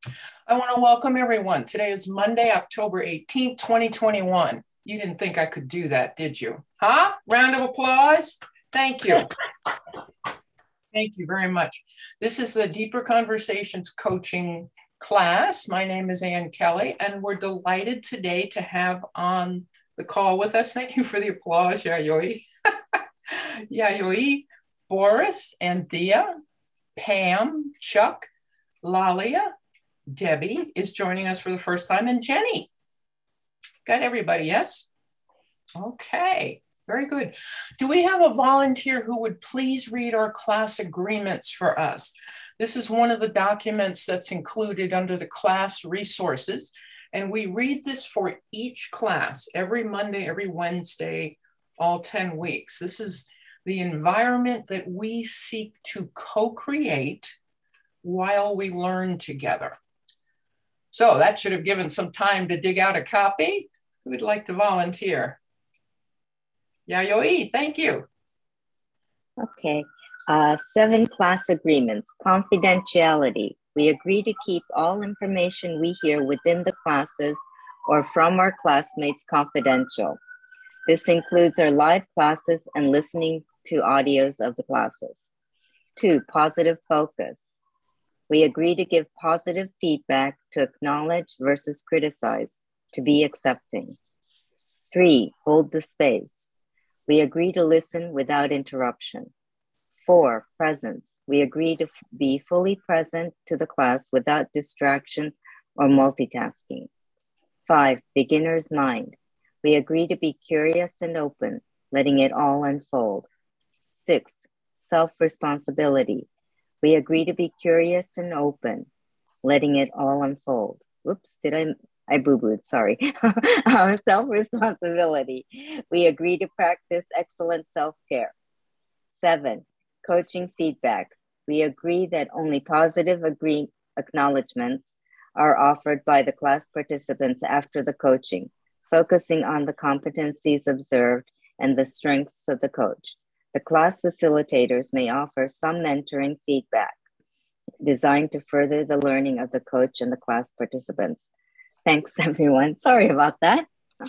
I want to welcome everyone. Today is Monday, October 18th, 2021. You didn't think I could do that, did you? Huh? Round of applause. Thank you. Thank you very much. This is the Deeper Conversations coaching class. My name is Ann Kelly, and we're delighted today to have on the call with us. Thank you for the applause, Yayoi. Yayoi, Boris, Anthea, Pam, Chuck, Lalia, Debbie is joining us for the first time, and Jenny. Got everybody, yes? Okay, very good. Do we have a volunteer who would please read our class agreements for us? This is one of the documents that's included under the class resources, and we read this for each class every Monday, every Wednesday, all 10 weeks. This is the environment that we seek to co-create while we learn together. So that should have given some time to dig out a copy. Who would like to volunteer? Yayoi, thank you. Okay, 7 class agreements. Confidentiality. We agree to keep all information we hear within the classes or from our classmates confidential. This includes our live classes and listening to audios of the classes. 2, positive focus. We agree to give positive feedback, to acknowledge versus criticize, to be accepting. 3, hold the space. We agree to listen without interruption. 4, presence. We agree to be fully present to the class without distraction or multitasking. 5, beginner's mind. We agree to be curious and open, letting it all unfold. 6, self-responsibility. We agree to be curious and open, letting it all unfold. Whoops, I boo-booed, sorry. Self-responsibility. We agree to practice excellent self-care. 7, coaching feedback. We agree that only positive acknowledgements are offered by the class participants after the coaching, focusing on the competencies observed and the strengths of the coach. The class facilitators may offer some mentoring feedback designed to further the learning of the coach and the class participants. Thanks, everyone. Sorry about that.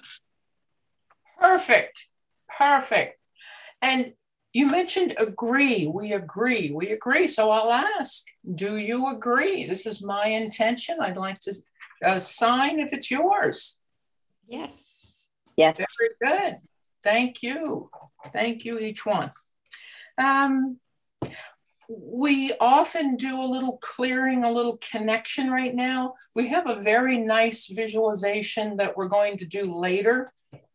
Perfect. Perfect. And you mentioned agree. We agree. We agree. So I'll ask, do you agree? This is my intention. I'd like to sign if it's yours. Yes. Yes. Very good. Thank you. Thank you, each one. We often do a little clearing, a little connection right now. We have a very nice visualization that we're going to do later.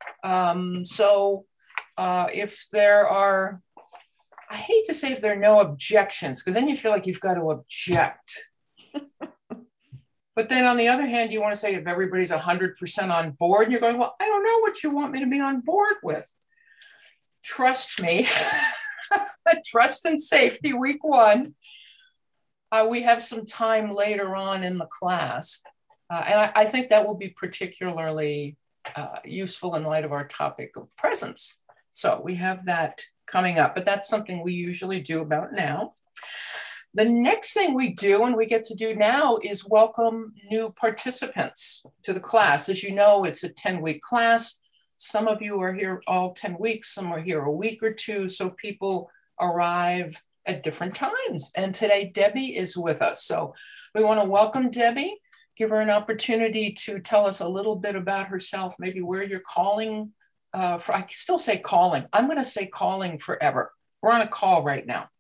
If there are, I hate to say if there are no objections, because then you feel like you've got to object. But then on the other hand, you want to say if everybody's 100% on board, and you're going, well, I don't know what you want me to be on board with. Trust me, trust and safety, week 1. We have some time later on in the class. And I think that will be particularly useful in light of our topic of presence. So we have that coming up, but that's something we usually do about now. The next thing we do, and we get to do now, is welcome new participants to the class. As you know, it's a 10-week class. Some of you are here all 10 weeks, some are here a week or two, so people arrive at different times. And today, Debbie is with us. So we want to welcome Debbie, give her an opportunity to tell us a little bit about herself, maybe where you're calling for. I still say calling. I'm going to say calling forever. We're on a call right now.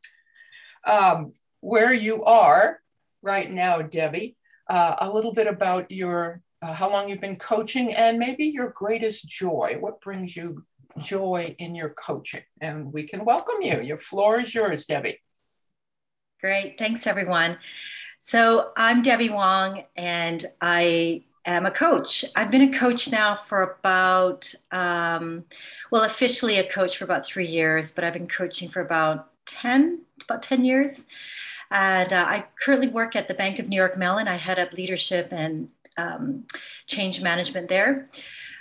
Where you are right now, Debbie, a little bit about your, how long you've been coaching and maybe your greatest joy. What brings you joy in your coaching? And we can welcome you. Your floor is yours, Debbie. Great. Thanks, everyone. So I'm Debbie Wong, and I am a coach. I've been a coach now for about, officially a coach for about 3 years, but I've been coaching for about 10 years. And I currently work at the Bank of New York Mellon. I head up leadership and change management there.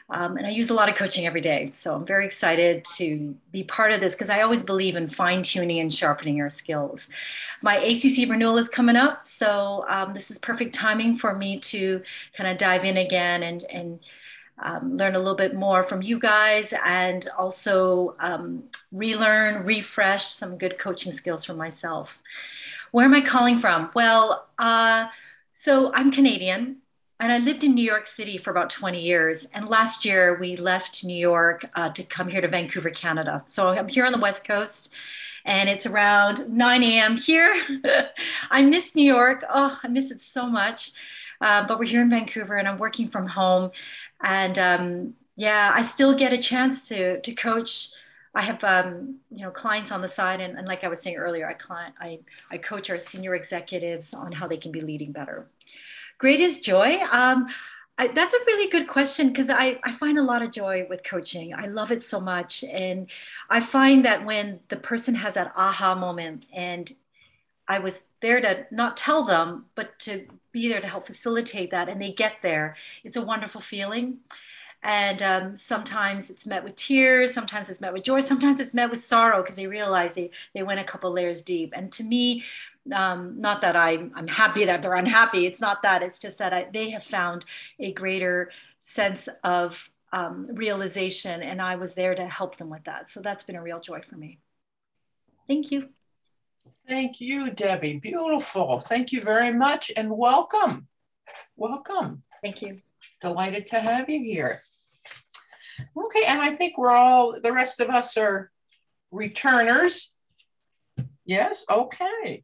And I use a lot of coaching every day. So I'm very excited to be part of this because I always believe in fine tuning and sharpening our skills. My ACC renewal is coming up. So this is perfect timing for me to kind of dive in again and learn a little bit more from you guys and also relearn, refresh some good coaching skills for myself. Where am I calling from? Well, so I'm Canadian. And I lived in New York City for about 20 years. And last year we left New York to come here to Vancouver, Canada. So I'm here on the West Coast and it's around 9 a.m. here. I miss New York. Oh, I miss it so much. But we're here in Vancouver and I'm working from home. And yeah, I still get a chance to coach. I have clients on the side, and like I was saying earlier, I coach our senior executives on how they can be leading better. Greatest joy. That's a really good question because I find a lot of joy with coaching. I love it so much. And I find that when the person has that aha moment and I was there to not tell them, but to be there to help facilitate that and they get there, it's a wonderful feeling. And sometimes it's met with tears, sometimes it's met with joy, sometimes it's met with sorrow because they realize they went a couple layers deep. And to me, not that I'm happy that they're unhappy. It's not that. It's just that they have found a greater sense of realization, and I was there to help them with that. So that's been a real joy for me. Thank you. Thank you, Debbie. Beautiful. Thank you very much, and welcome. Welcome. Thank you. Delighted to have you here. Okay, and I think the rest of us are returners. Yes, okay.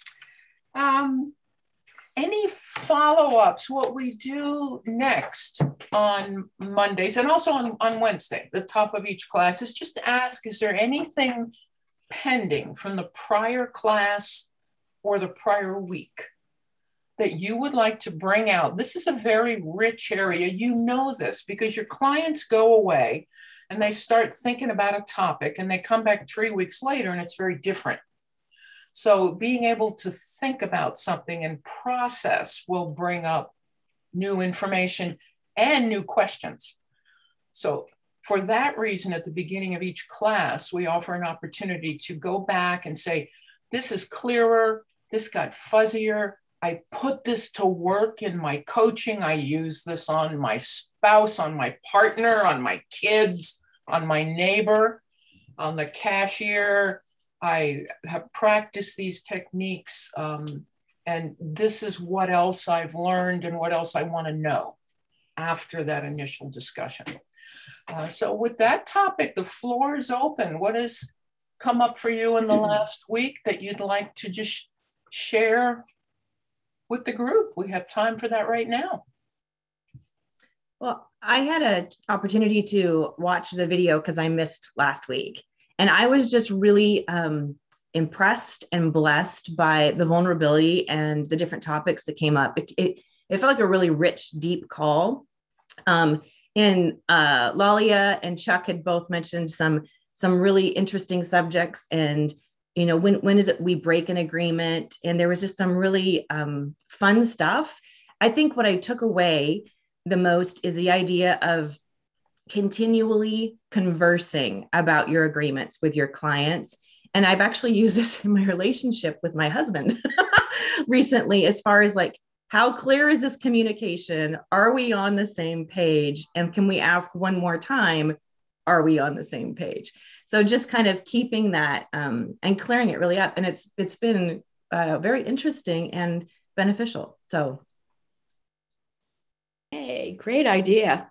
Any follow-ups? What we do next on Mondays and also on Wednesday, the top of each class, is just to ask, is there anything pending from the prior class or the prior week that you would like to bring out? This is a very rich area. You know this because your clients go away and they start thinking about a topic and they come back 3 weeks later and it's very different. So being able to think about something and process will bring up new information and new questions. So for that reason, at the beginning of each class, we offer an opportunity to go back and say, this is clearer, this got fuzzier, I put this to work in my coaching, I use this on my spouse, on my partner, on my kids, on my neighbor, on the cashier. I have practiced these techniques, and this is what else I've learned and what else I want to know after that initial discussion. So with that topic, the floor is open. What has come up for you in the last week that you'd like to just share with the group? We have time for that right now. Well, I had an opportunity to watch the video because I missed last week. And I was just really impressed and blessed by the vulnerability and the different topics that came up. It felt like a really rich, deep call. And Lalia and Chuck had both mentioned some really interesting subjects. And, you know, when is it we break an agreement? And there was just some really fun stuff. I think what I took away the most is the idea of continually conversing about your agreements with your clients. And I've actually used this in my relationship with my husband recently, as far as like, how clear is this communication? Are we on the same page? And can we ask one more time, are we on the same page? So just kind of keeping that and clearing it really up. And it's been very interesting and beneficial. So. Hey, great idea.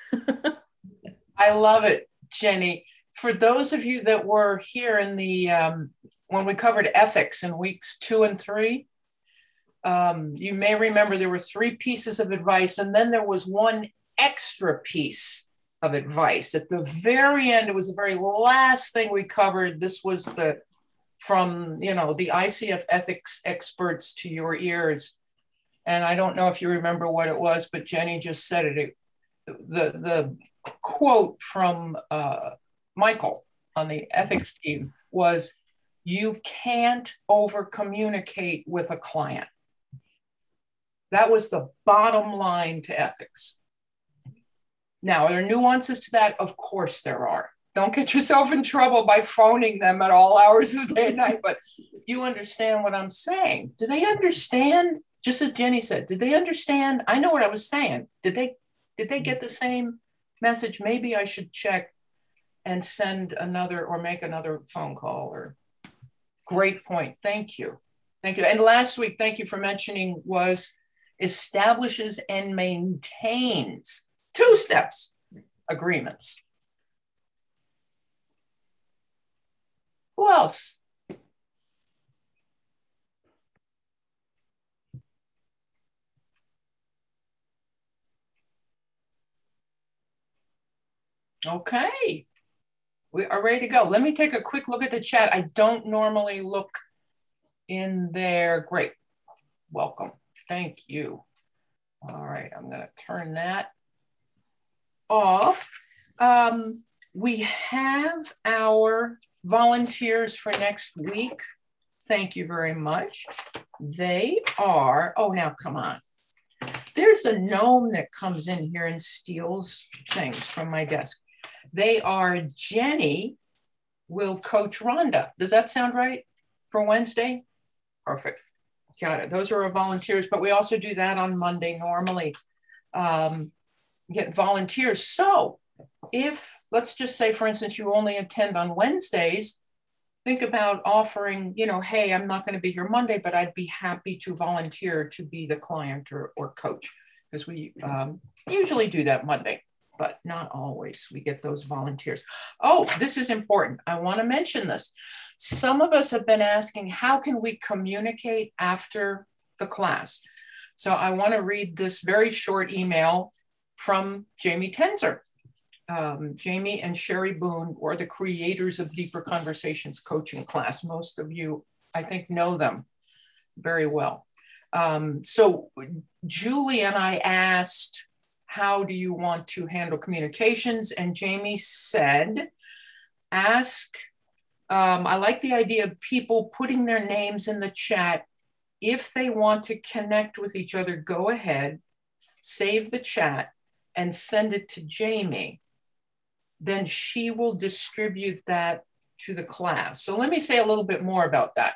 I love it, Jenny. For those of you that were here in the, when we covered ethics in weeks 2 and 3, you may remember there were 3 pieces of advice, and then there was one extra piece of advice. At the very end, it was the very last thing we covered. This was from the ICF ethics experts to your ears. And I don't know if you remember what it was, but Jenny just said it. The quote from Michael on the ethics team was, "You can't over communicate with a client." That was the bottom line to ethics. Now, are there nuances to that? Of course there are. Don't get yourself in trouble by phoning them at all hours of the day and night, but you understand what I'm saying. Do they understand? Just as Jenny said, did they understand? I know what I was saying. Did they get the same message? Maybe I should check and send another or make another phone call. Or great point. Thank you. Thank you. And last week, thank you for mentioning, was establishes and maintains 2 steps agreements. Who else? Okay, we are ready to go. Let me take a quick look at the chat. I don't normally look in there. Great, welcome, thank you. All right, I'm gonna turn that off. We have our volunteers for next week. Thank you very much. They are, oh, now come on. There's a gnome that comes in here and steals things from my desk. They are Jenny will coach Rhonda. Does that sound right for Wednesday? Perfect. Got it. Those are our volunteers, but we also do that on Monday normally. Get volunteers. So if, let's just say, for instance, you only attend on Wednesdays, think about offering, you know, hey, I'm not going to be here Monday, but I'd be happy to volunteer to be the client or coach, because we usually do that Monday, but not always. We get those volunteers. Oh, this is important. I want to mention this. Some of us have been asking, how can we communicate after the class? So I want to read this very short email from Jamie Tenzer. Jamie and Sherry Boone were the creators of Deeper Conversations coaching class. Most of you, I think, know them very well. So Julie and I asked, how do you want to handle communications? And Jamie said, ask, I like the idea of people putting their names in the chat. If they want to connect with each other, go ahead, save the chat and send it to Jamie. Then she will distribute that to the class. So let me say a little bit more about that.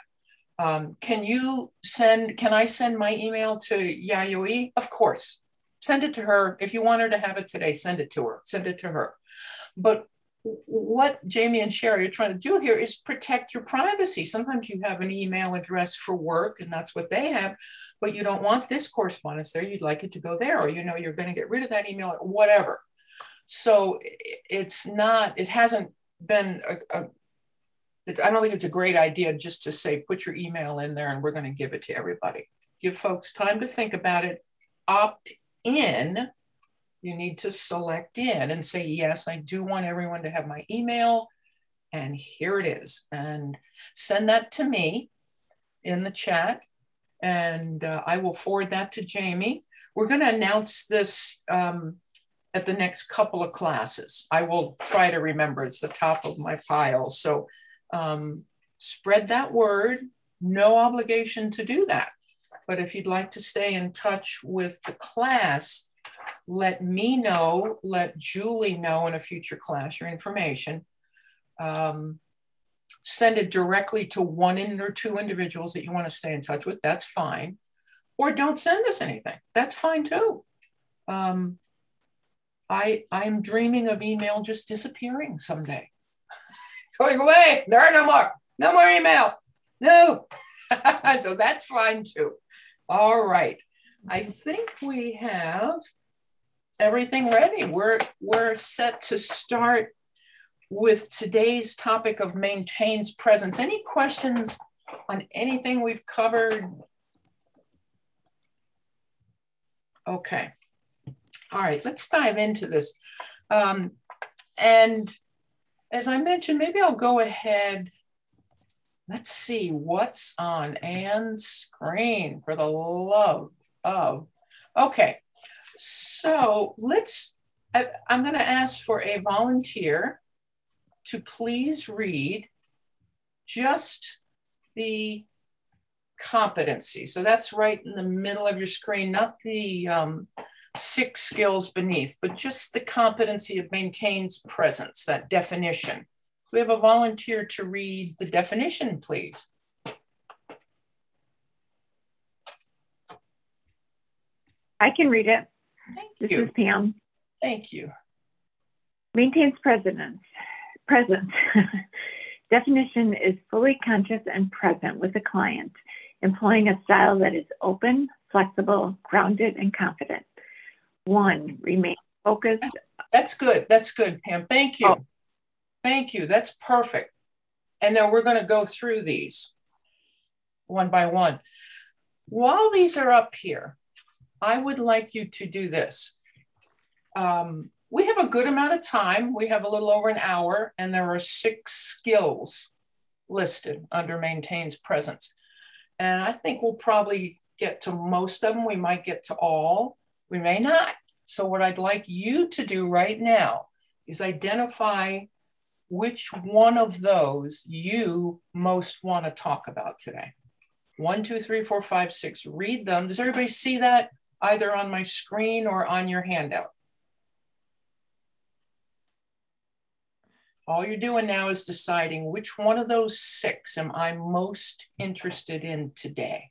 Can I send my email to Yayoi? Of course, send it to her. If you want her to have it today, send it to her. But what Jamie and Sherry are trying to do here is protect your privacy. Sometimes you have an email address for work and that's what they have, but you don't want this correspondence there. You'd like it to go there, or you know you're going to get rid of that email, or whatever. So it hasn't been I don't think it's a great idea just to say, put your email in there and we're going to give it to everybody. Give folks time to think about it. Opt in. You need to select in and say, yes, I do want everyone to have my email. And here it is. And send that to me in the chat. And I will forward that to Jamie. We're going to announce this at the next couple of classes. I will try to remember. It's the top of my pile. So spread that word. No obligation to do that. But if you'd like to stay in touch with the class, let me know, let Julie know in a future class your information. Send it directly to one or two individuals that you want to stay in touch with. That's fine. Or don't send us anything. That's fine too. I'm dreaming of email just disappearing someday. Going away. There are no more email. No. So that's fine too. All right. I think we have everything ready. We're set to start with today's topic of maintains presence. Any questions on anything we've covered? Okay. All right, let's dive into this. And as I mentioned, maybe I'll go ahead. Let's see what's on Anne's screen, for the love of. Okay, so I'm going to ask for a volunteer to please read just the competency. So that's right in the middle of your screen, not the 6 skills beneath, but just the competency of maintains presence, that definition. We have a volunteer to read the definition, please. I can read it. Thank you. This is Pam. Thank you. Maintains presence. Definition is fully conscious and present with the client, employing a style that is open, flexible, grounded, and confident. 1, remain focused. That's good. That's good, Pam. Thank you. Oh. Thank you. That's perfect. And then we're going to go through these one by one. While these are up here, I would like you to do this. We have a good amount of time. We have a little over an hour, and there are 6 skills listed under maintains presence. And I think we'll probably get to most of them. We might get to all, we may not. So what I'd like you to do right now is identify which one of those you most want to talk about today. 1, 2, 3, 4, 5, 6, read them. Does everybody see that either on my screen or on your handout? All you're doing now is deciding which one of those 6 am I most interested in today.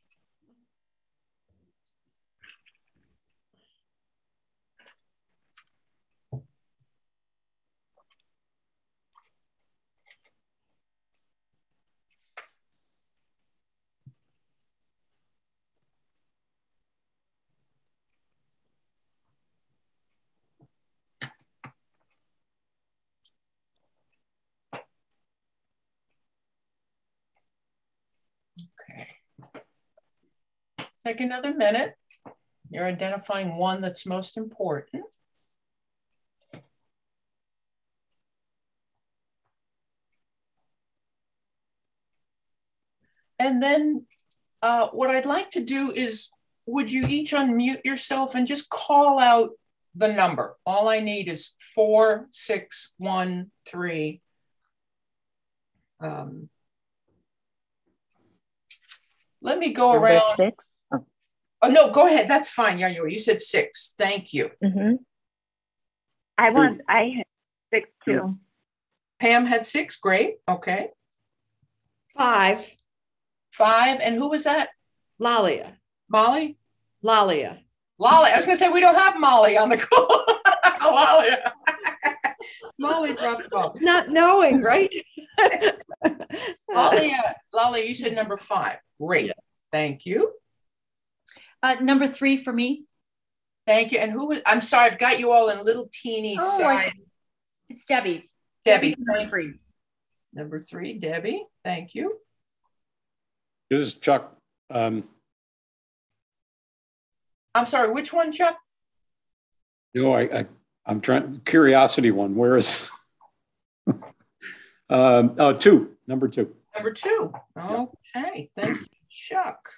Okay. Take another minute. You're identifying one that's most important. And then what I'd like to do is, would you each unmute yourself and just call out the number? All I need is 4, 6, 1, 3. Let me go Number around. 6. Oh, no, go ahead. That's fine. Yeah, you said 6. Thank you. Mm-hmm. I had 6 too. Pam had 6. Great. Okay. 5. 5. And who was that? Lalia. Molly? Lalia. Lolly. I was going to say, we don't have Molly on the call. Lolly. Molly dropped off. Not knowing, right? Lolly, you said number 5. Great. Yes. Thank you. Number 3 for me. Thank you. And who was, I'm sorry, I've got you all in little teeny side. It's Debbie. Debbie. Number 3. Number 3, Debbie. Thank you. This is Chuck. I'm sorry, which one, Chuck? No, I'm trying, curiosity one. Where is it? 2, number 2. Number 2. Okay, thank you, Chuck.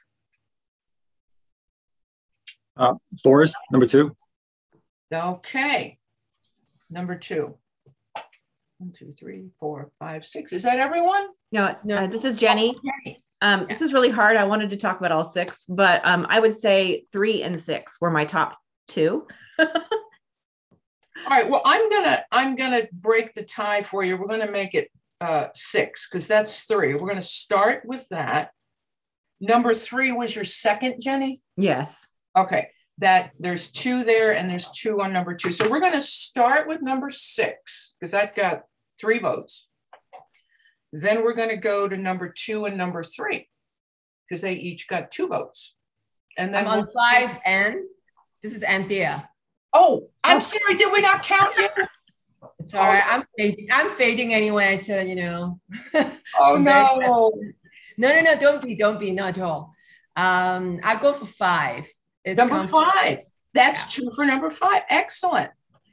Forrest, number 2. Okay, number 2. 1, 2, 3, 4, 5, 6. Is that everyone? No, this is Jenny. Okay. This is really hard. I wanted to talk about all 6, but I would say 3 and 6 were my top 2. All right. Well, I'm gonna break the tie for you. We're gonna make it 6 because that's 3. We're gonna start with that. Number 3 was your second, Jenny? Yes. Okay. That there's 2 there and there's 2 on number 2. So we're gonna start with number 6 because that got 3 votes. Then we're going to go to number 2 and number 3 because they each got 2 votes. And then I'm on 5 and this is Anthea. Oh, I'm sorry. Did we not count you? It's all right. I'm fading anyway, so you know. Oh no. No, don't be, not at all. I go for 5. It's number 5. That's 2 for number 5. Excellent.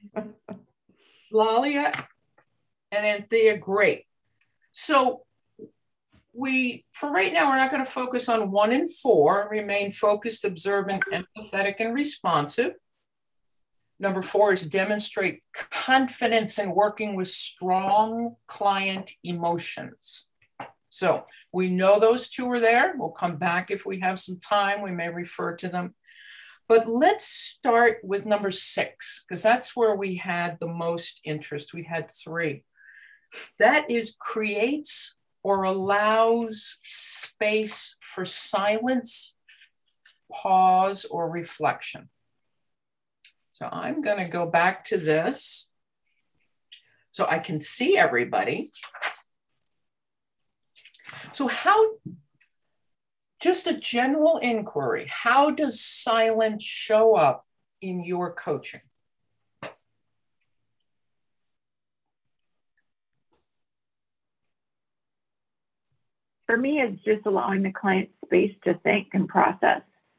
Lalia and Anthea, great. So for right now, we're not going to focus on 1 and 4, remain focused, observant, empathetic, and responsive. Number 4 is demonstrate confidence in working with strong client emotions. So we know those 2 are there. We'll come back if we have some time. We may refer to them. But let's start with number 6, because that's where we had the most interest. We had 3. That is creates or allows space for silence, pause, or reflection. So I'm going to go back to this so I can see everybody. So just a general inquiry, how does silence show up in your coaching? For me, it's just allowing the client space to think and process.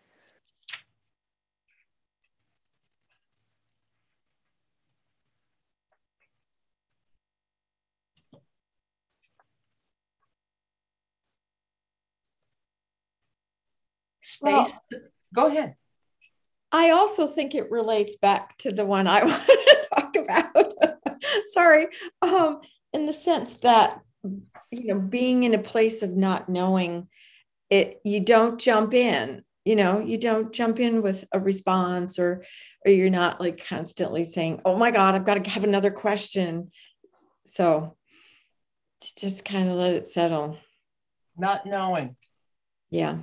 Space. Well, go ahead. I also think it relates back to the one I want to talk about. Sorry. In the sense that, being in a place of not knowing it, you don't jump in, you don't jump in with a response, or you're not like constantly saying, oh my God, I've got to have another question. So just kind of let it settle. Not knowing. Yeah.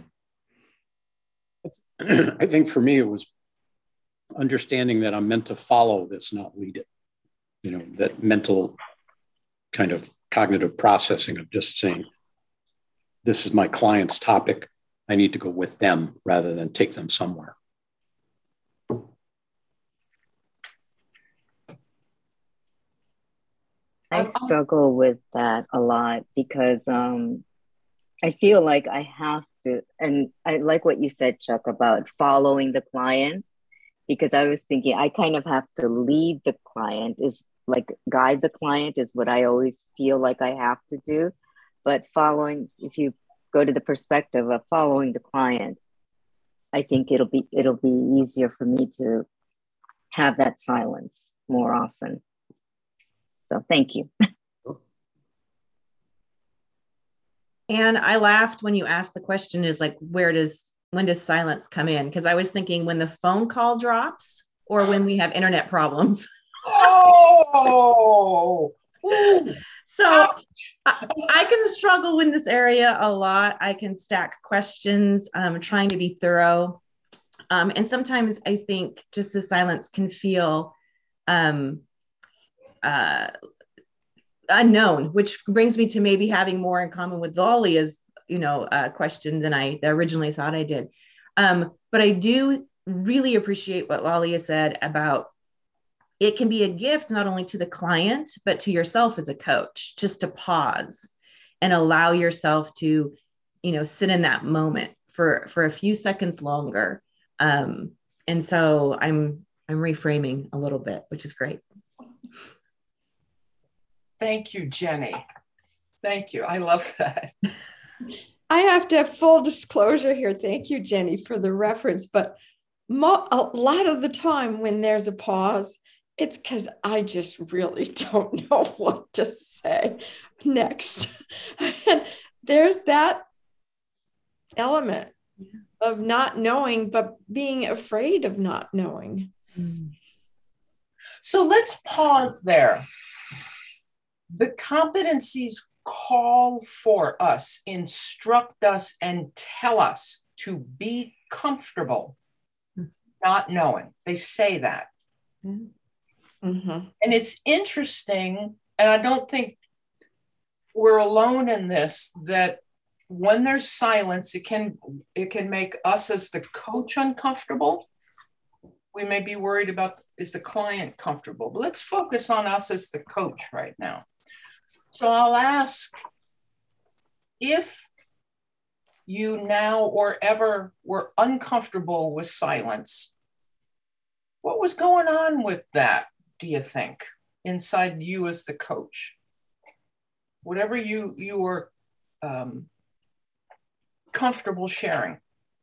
I think for me, it was understanding that I'm meant to follow this, not lead it. That mental kind of cognitive processing of just saying, this is my client's topic. I need to go with them rather than take them somewhere. I struggle with that a lot because I feel like I have to, and I like what you said, Chuck, about following the client, because I was thinking I kind of have to lead the client, is like guide the client is what I always feel like I have to do. But following, if you go to the perspective of following the client, I think it'll be easier for me to have that silence more often. So thank you. And I laughed when you asked the question is like, when does silence come in? Because I was thinking when the phone call drops or when we have internet problems. Oh, so I can struggle in this area a lot. I can stack questions, trying to be thorough. And sometimes I think just the silence can feel unknown, which brings me to maybe having more in common with Lalia's, question than I originally thought I did. But I do really appreciate what Lalia said about it can be a gift not only to the client, but to yourself as a coach, just to pause and allow yourself to, sit in that moment for a few seconds longer. And so I'm reframing a little bit, which is great. Thank you, Jenny. Thank you. I love that. I have to have full disclosure here. Thank you, Jenny, for the reference. But a lot of the time when there's a pause, it's because I just really don't know what to say next. And there's that element of not knowing, but being afraid of not knowing. So let's pause there. The competencies call for us, instruct us, and tell us to be comfortable not knowing. They say that. Mm-hmm. And it's interesting, and I don't think we're alone in this, that when there's silence, it can make us as the coach uncomfortable. We may be worried about, is the client comfortable? But let's focus on us as the coach right now. So I'll ask, if you now or ever were uncomfortable with silence, what was going on with that, do you think, inside you as the coach? Whatever you were comfortable sharing.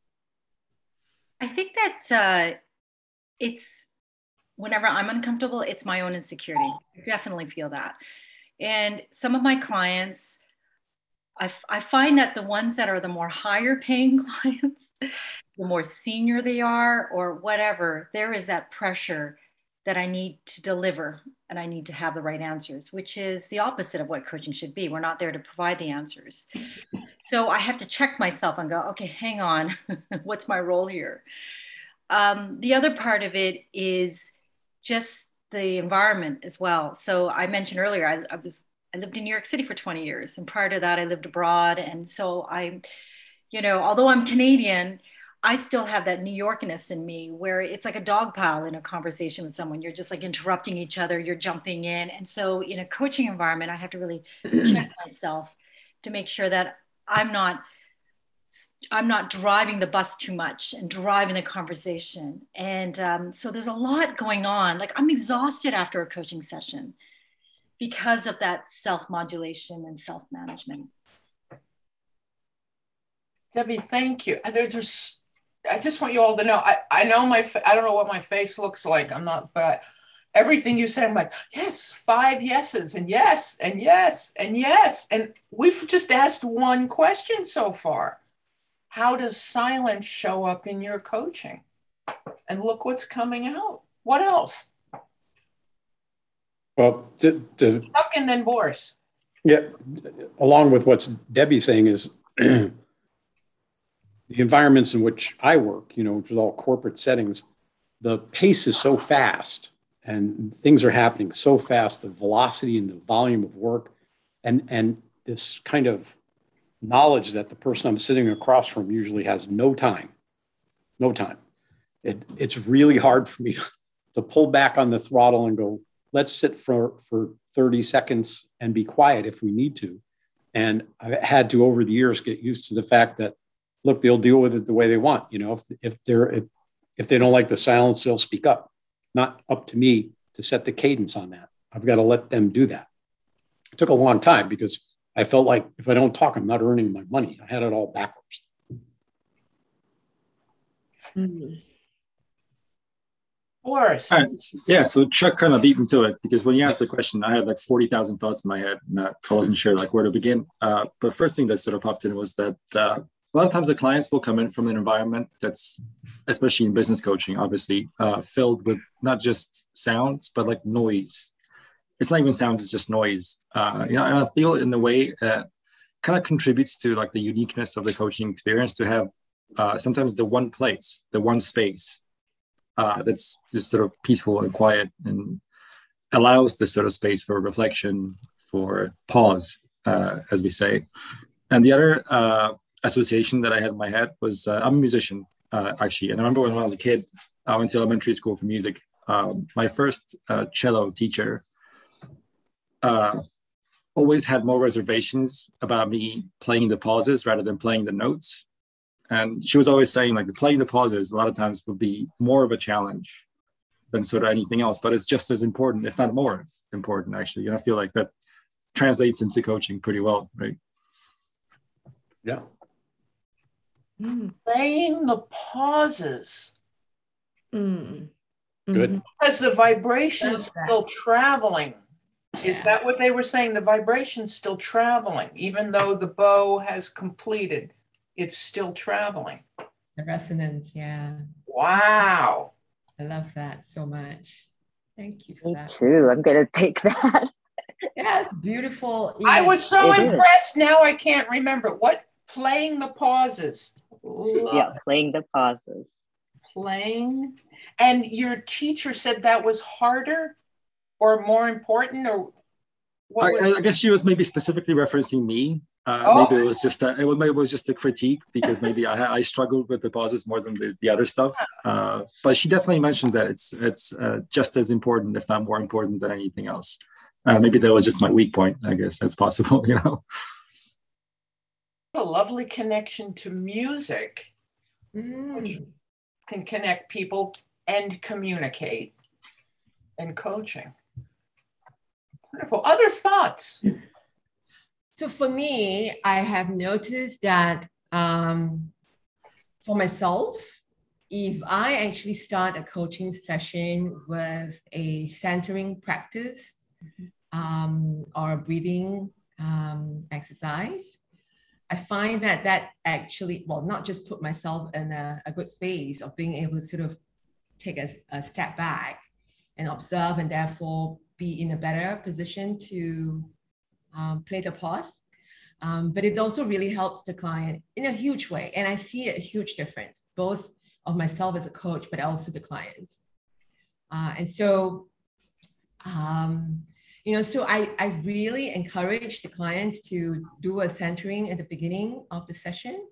I think that it's, whenever I'm uncomfortable, it's my own insecurity. I definitely feel that. And some of my clients, I find that the ones that are the more higher paying clients, the more senior they are or whatever, there is that pressure that I need to deliver and I need to have the right answers, which is the opposite of what coaching should be. We're not there to provide the answers. So I have to check myself and go, okay, hang on, what's my role here? The other part of it is just the environment as well. So I mentioned earlier, I lived in New York City for 20 years. And prior to that, I lived abroad. And so although I'm Canadian, I still have that New Yorkness in me where it's like a dog pile in a conversation with someone. You're just like interrupting each other, you're jumping in. And so in a coaching environment, I have to really check myself to make sure that I'm not driving the bus too much and driving the conversation. And so there's a lot going on. Like I'm exhausted after a coaching session because of that self-modulation and self-management. Debbie, thank you. I just want you all to know, I know I don't know what my face looks like. I'm not, but everything you say, I'm like, yes, 5 yeses and yes, and yes, and yes. And we've just asked one question so far. How does silence show up in your coaching? And look what's coming out. What else? Well, Chuck and then Boris. Yeah, along with what Debbie's saying is the environments in which I work, which is all corporate settings, the pace is so fast and things are happening so fast, the velocity and the volume of work and this kind of knowledge that the person I'm sitting across from usually has no time. It's really hard for me to pull back on the throttle and go, let's sit for 30 seconds and be quiet if we need to. And I've had to, over the years, get used to the fact that, look, they'll deal with it the way they want. If they don't like the silence, they'll speak up. Not up to me to set the cadence on that. I've got to let them do that. It took a long time because I felt like if I don't talk, I'm not earning my money. I had it all backwards. Mm-hmm. Boris. Yeah, so Chuck kind of beat me to it because when you asked the question, I had like 40,000 thoughts in my head and I wasn't sure like where to begin. But first thing that sort of popped in was that a lot of times the clients will come in from an environment that's, especially in business coaching, obviously, filled with not just sounds, but like noise. It's not even sounds, it's just noise. And I feel in a way that kind of contributes to like the uniqueness of the coaching experience to have sometimes the one place, the one space that's just sort of peaceful and quiet and allows this sort of space for reflection, for pause, as we say. And the other association that I had in my head was I'm a musician, actually. And I remember when I was a kid, I went to elementary school for music. My first cello teacher always had more reservations about me playing the pauses rather than playing the notes. And she was always saying like playing the pauses a lot of times would be more of a challenge than sort of anything else, but it's just as important, if not more important, actually. And I feel like that translates into coaching pretty well, right? Yeah. Playing the pauses. Good. Because the vibration's still traveling. Is that what they were saying? The vibration's still traveling, even though the bow has completed. It's still traveling. The resonance, yeah. Wow. I love that so much. Thank you for Me that. too. I'm going to take that. Yeah, it's beautiful. I was so impressed. Now I can't remember. What? Playing the pauses. Yeah, playing the pauses. Playing. And your teacher said that was harder or more important, or what was I guess she was maybe specifically referencing me. Maybe it was just a critique because maybe I struggled with the pauses more than the other stuff. But she definitely mentioned that it's just as important, if not more important, than anything else. Maybe that was just my weak point. I guess that's possible. A lovely connection to music, which can connect people and communicate, and coaching. Wonderful. Other thoughts? So for me, I have noticed that for myself, if I actually start a coaching session with a centering practice or a breathing exercise, I find that actually, well, not just put myself in a good space of being able to sort of take a step back and observe, and therefore be in a better position to play the pause. But it also really helps the client in a huge way. And I see a huge difference, both of myself as a coach, but also the clients. And so, so I really encourage the clients to do a centering at the beginning of the session.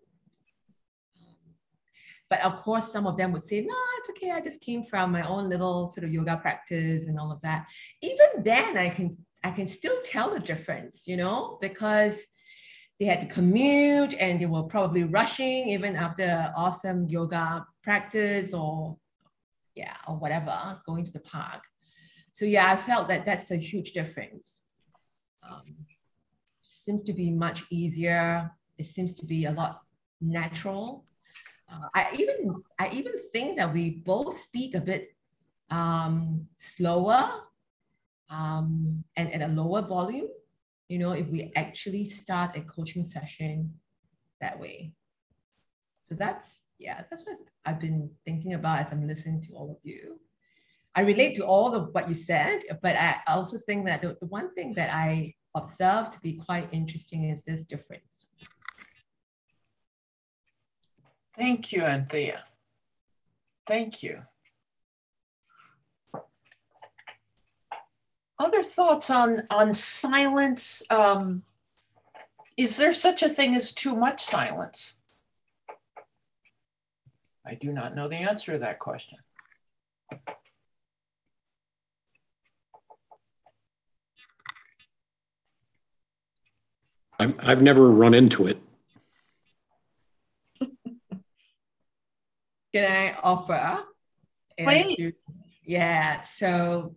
But of course, some of them would say, no, it's okay. I just came from my own little sort of yoga practice and all of that. Even then, I can still tell the difference, because they had to commute and they were probably rushing even after an awesome yoga practice or whatever, going to the park. So yeah, I felt that that's a huge difference. Seems to be much easier. It seems to be a lot natural. I even think that we both speak a bit slower and at a lower volume, if we actually start a coaching session that way. So that's what I've been thinking about as I'm listening to all of you. I relate to all of what you said, but I also think that the one thing that I observed to be quite interesting is this difference. Thank you, Anthea. Thank you. Other thoughts on silence? Is there such a thing as too much silence? I do not know the answer to that question. I've never run into it. Can I offer? Please. Yeah. So,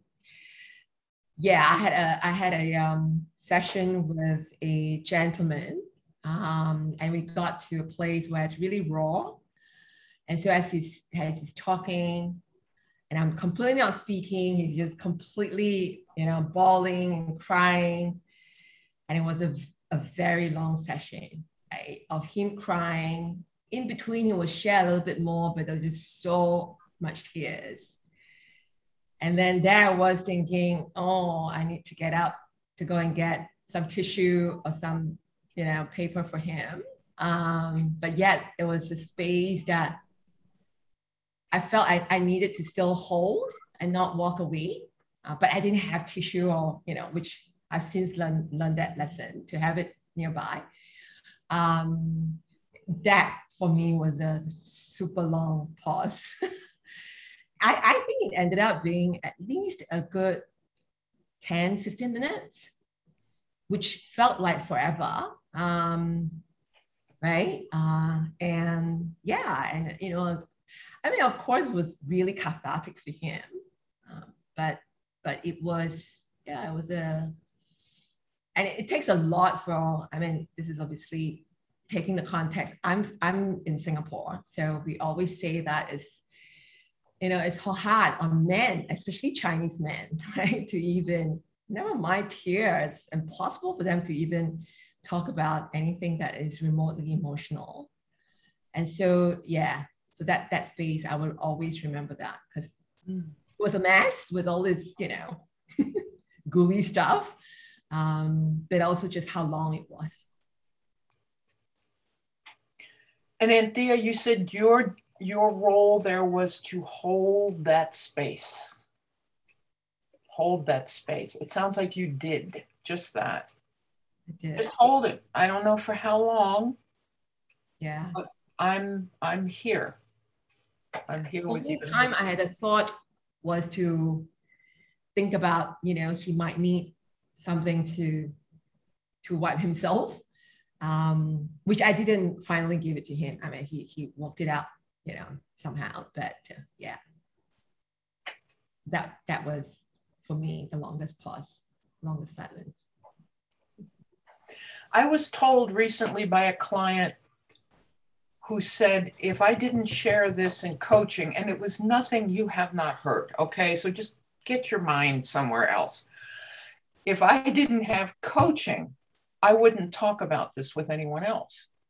yeah, I had a session with a gentleman, and we got to a place where it's really raw. And so as he's talking, and I'm completely not speaking, he's just completely, bawling and crying, and it was a very long session, right, of him crying. In between, he would share a little bit more, but there was just so much tears. And then there I was thinking, oh, I need to get up to go and get some tissue or some, paper for him. But yet it was a space that I felt I needed to still hold and not walk away. But I didn't have tissue or, which I've since learned that lesson, to have it nearby. That for me was a super long pause. I think it ended up being at least a good 10, 15 minutes, which felt like forever, right? And of course it was really cathartic for him, but it was, and it takes a lot for, this is obviously taking the context. I'm in Singapore, so we always say that it's hard on men, especially Chinese men, right? To even, never mind tears, it's impossible for them to even talk about anything that is remotely emotional. And so, so that space, I will always remember that, because it was a mess with all this, gooey stuff, but also just how long it was. And Anthea, you said your role there was to hold that space. Hold that space. It sounds like you did just that. I did. Just hold it. I don't know for how long. Yeah. But I'm here. I'm here with you. The time I had a thought was to think about, he might need something to wipe himself, which I didn't finally give it to him. He walked it out, somehow, but that was for me the longest pause, longest silence. I was told recently by a client who said, if I didn't share this in coaching, and it was nothing you have not heard, okay? So just get your mind somewhere else. If I didn't have coaching, I wouldn't talk about this with anyone else.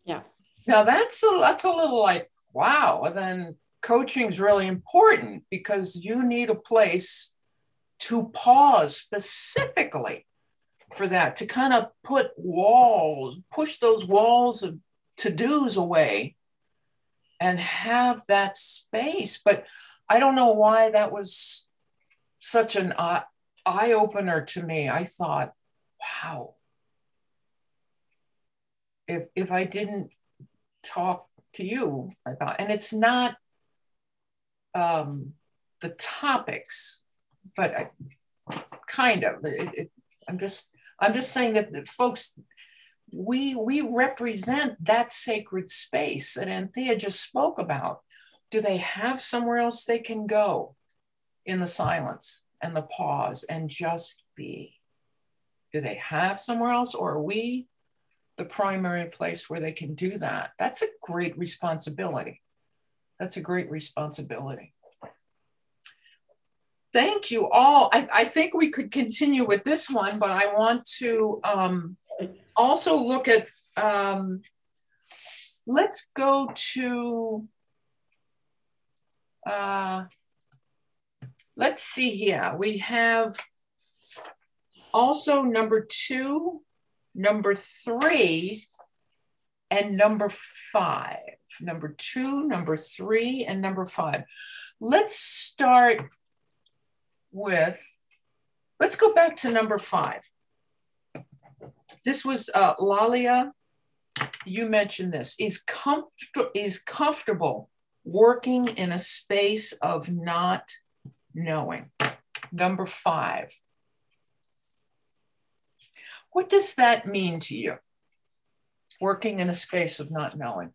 Yeah. Now that's a little like, wow, then coaching is really important because you need a place to pause specifically for that, to kind of push those walls of to-dos away and have that space. But I don't know why that was such an eye-opener to me. I thought, wow, if I didn't talk to you about, and it's not the topics, but kind of, I'm just saying that folks, we represent that sacred space that Anthea just spoke about. Do they have somewhere else they can go in the silence and the pause and just be? Do they have somewhere else, or are we the primary place where they can do that? That's a great responsibility. That's a great responsibility. Thank you all. I think we could continue with this one, but I want to also look at, let's go to, let's see here. We have also number 2, number 3, and number 5. Number 2, number 3, and number 5. Let's start with, let's go back to number 5. This was Lalia, you mentioned this, is comfortable working in a space of not knowing. Number 5. What does that mean to you? Working in a space of not knowing.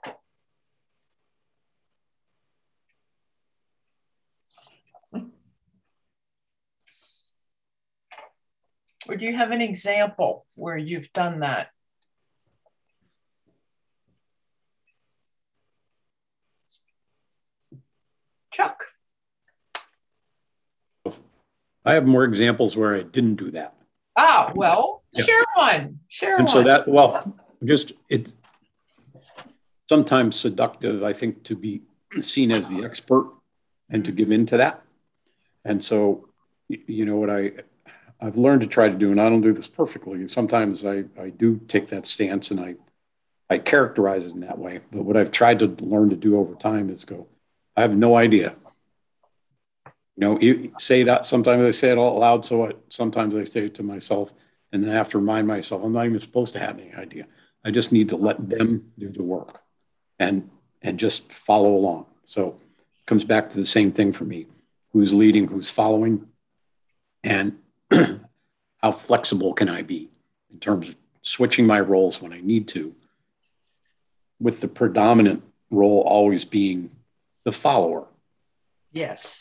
Or do you have an example where you've done that? Chuck. I have more examples where I didn't do that. Ah, well, yeah. Share one. And so that, well, just it sometimes seductive, I think, to be seen as the expert and to give into that. And so, you know, what I've learned to try to do, and I don't do this perfectly. Sometimes I do take that stance and I characterize it in that way. But what I've tried to learn to do over time is go, I have no idea. You know, you say that, sometimes I say it out loud, so sometimes I say it to myself, and then I have to remind myself, I'm not even supposed to have any idea. I just need to let them do the work and just follow along. So it comes back to the same thing for me. Who's leading, who's following, and how flexible can I be in terms of switching my roles when I need to, with the predominant role always being the follower. Yes.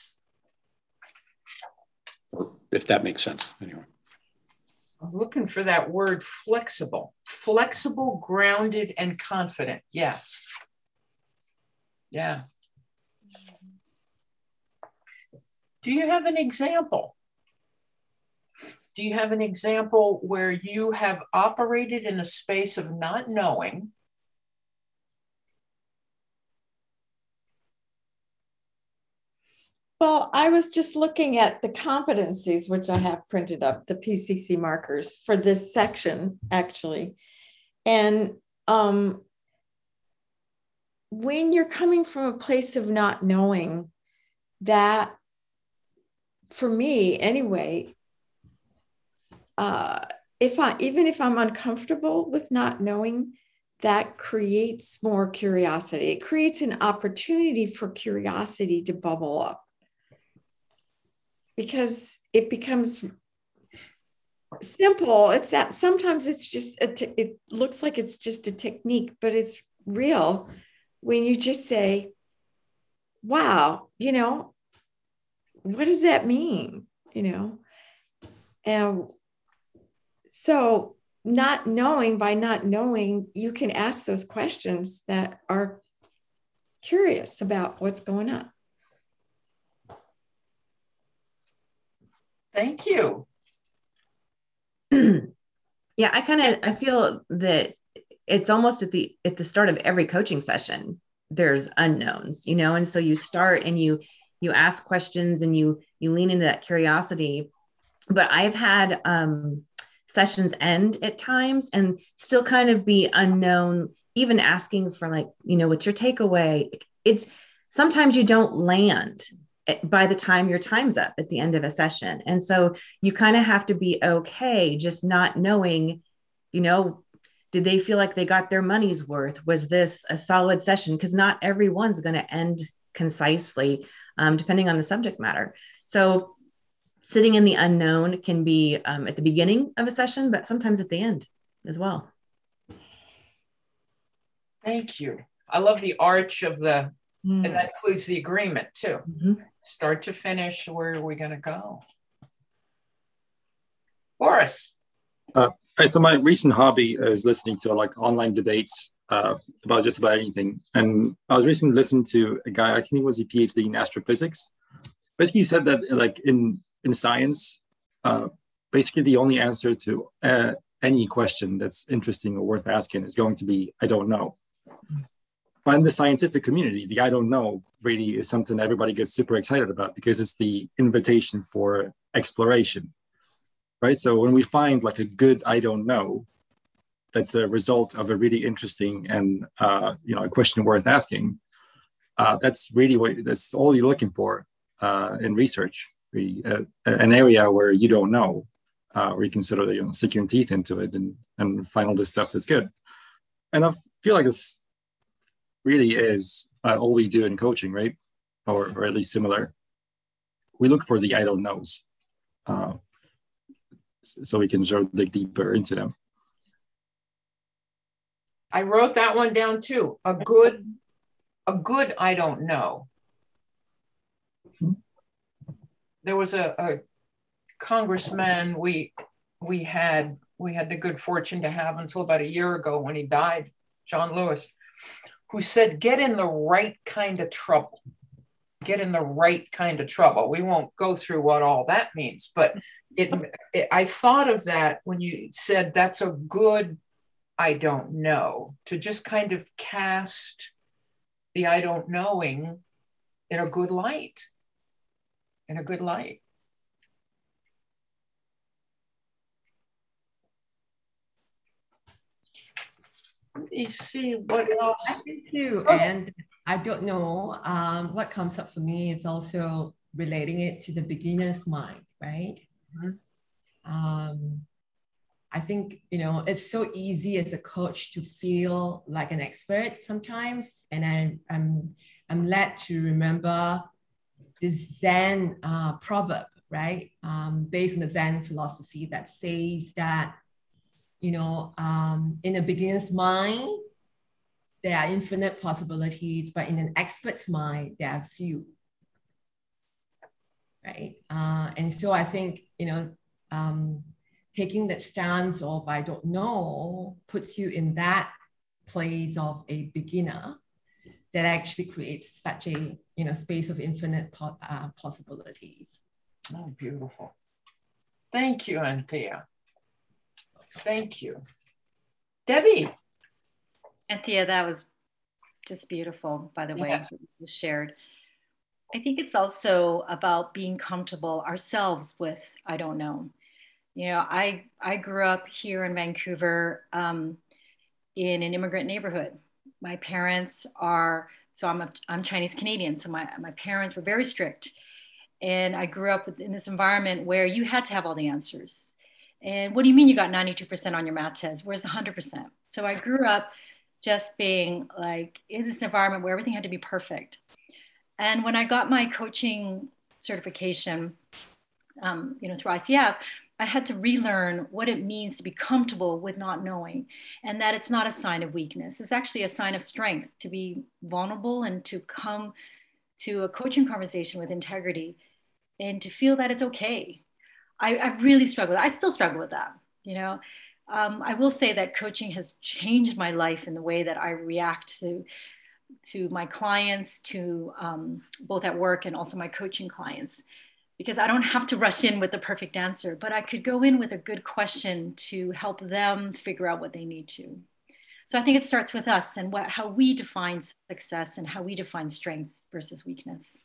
Or if that makes sense, anyway. I'm looking for that word, flexible. Flexible, grounded, and confident. Yes. Yeah. Do you have an example? Do you have an example where you have operated in a space of not knowing? Well, I was just looking at the competencies, which I have printed up, the PCC markers for this section, actually. And when you're coming from a place of not knowing, that, for me anyway, even if I'm uncomfortable with not knowing, that creates more curiosity. It creates an opportunity for curiosity to bubble up, because it becomes simple. It's that sometimes it's just, it looks like it's just a technique, but it's real when you just say, wow, you know, what does that mean? You know? And so by not knowing, you can ask those questions that are curious about what's going on. Thank you. Yeah, I feel that it's almost at the start of every coaching session, there's unknowns, you know, and so you start and you ask questions and you lean into that curiosity. But I've had sessions end at times and still kind of be unknown, even asking for like, you know, what's your takeaway? It's sometimes you don't land by the time your time's up at the end of a session. And so you kind of have to be okay just not knowing, you know, did they feel like they got their money's worth? Was this a solid session? Because not everyone's going to end concisely, depending on the subject matter. So sitting in the unknown can be at the beginning of a session, but sometimes at the end as well. Thank you. I love the arch of the, and that includes the agreement too. Start to finish, where are we going to go? Boris. Right, so my recent hobby is listening to like online debates about just about anything. And I was recently listening to a guy, I think he was a PhD in astrophysics. Basically, he said that like in science, basically the only answer to any question that's interesting or worth asking is going to be, I don't know. But in the scientific community, the I don't know really is something everybody gets super excited about because it's the invitation for exploration. Right. So when we find like a good I don't know, that's a result of a really interesting and you know, a question worth asking. That's really that's all you're looking for in research. Really, an area where you don't know, where you can sort of, you know, stick your teeth into it and find all this stuff that's good. And I feel like this really is all we do in coaching, right? Or at least similar. We look for the I don't knows. So we can sort of dig deeper into them. I wrote that one down too. A good I don't know. There was a congressman we had the good fortune to have until about a year ago when he died, John Lewis, who said, get in the right kind of trouble. Get in the right kind of trouble. We won't go through what all that means, but I thought of that when you said that's a good I don't know, to just kind of cast the I don't knowing in a good light. In a good light. Let me see what else. I think too, and I don't know, what comes up for me is also relating it to the beginner's mind, right? I think, you know, it's so easy as a coach to feel like an expert sometimes, and I'm led to remember this Zen proverb, right? Based on the Zen philosophy that says that, you know, in a beginner's mind, there are infinite possibilities, but in an expert's mind, there are few, right? And so I think, you know, taking that stance of I don't know puts you in that place of a beginner that actually creates such a, you know, space of infinite possibilities. Oh, beautiful. Thank you, Anthea. Thank you. Debbie. Anthea, that was just beautiful, by the way, Yes. you shared. I think it's also about being comfortable ourselves with I don't know. You know, I grew up here in Vancouver in an immigrant neighborhood. My parents are, so I'm Chinese Canadian, so my parents were very strict. And I grew up in this environment where you had to have all the answers. And what do you mean you got 92% on your math test? Where's the 100%? So I grew up just being like in this environment where everything had to be perfect. And when I got my coaching certification, you know, through ICF, I had to relearn what it means to be comfortable with not knowing, and that it's not a sign of weakness. It's actually a sign of strength to be vulnerable and to come to a coaching conversation with integrity and to feel that it's okay. I really struggled. I still struggle with that. You know, I will say that coaching has changed my life in the way that I react to my clients, to both at work and also my coaching clients. Because I don't have to rush in with the perfect answer, but I could go in with a good question to help them figure out what they need to. So I think it starts with us and how we define success and how we define strength versus weakness.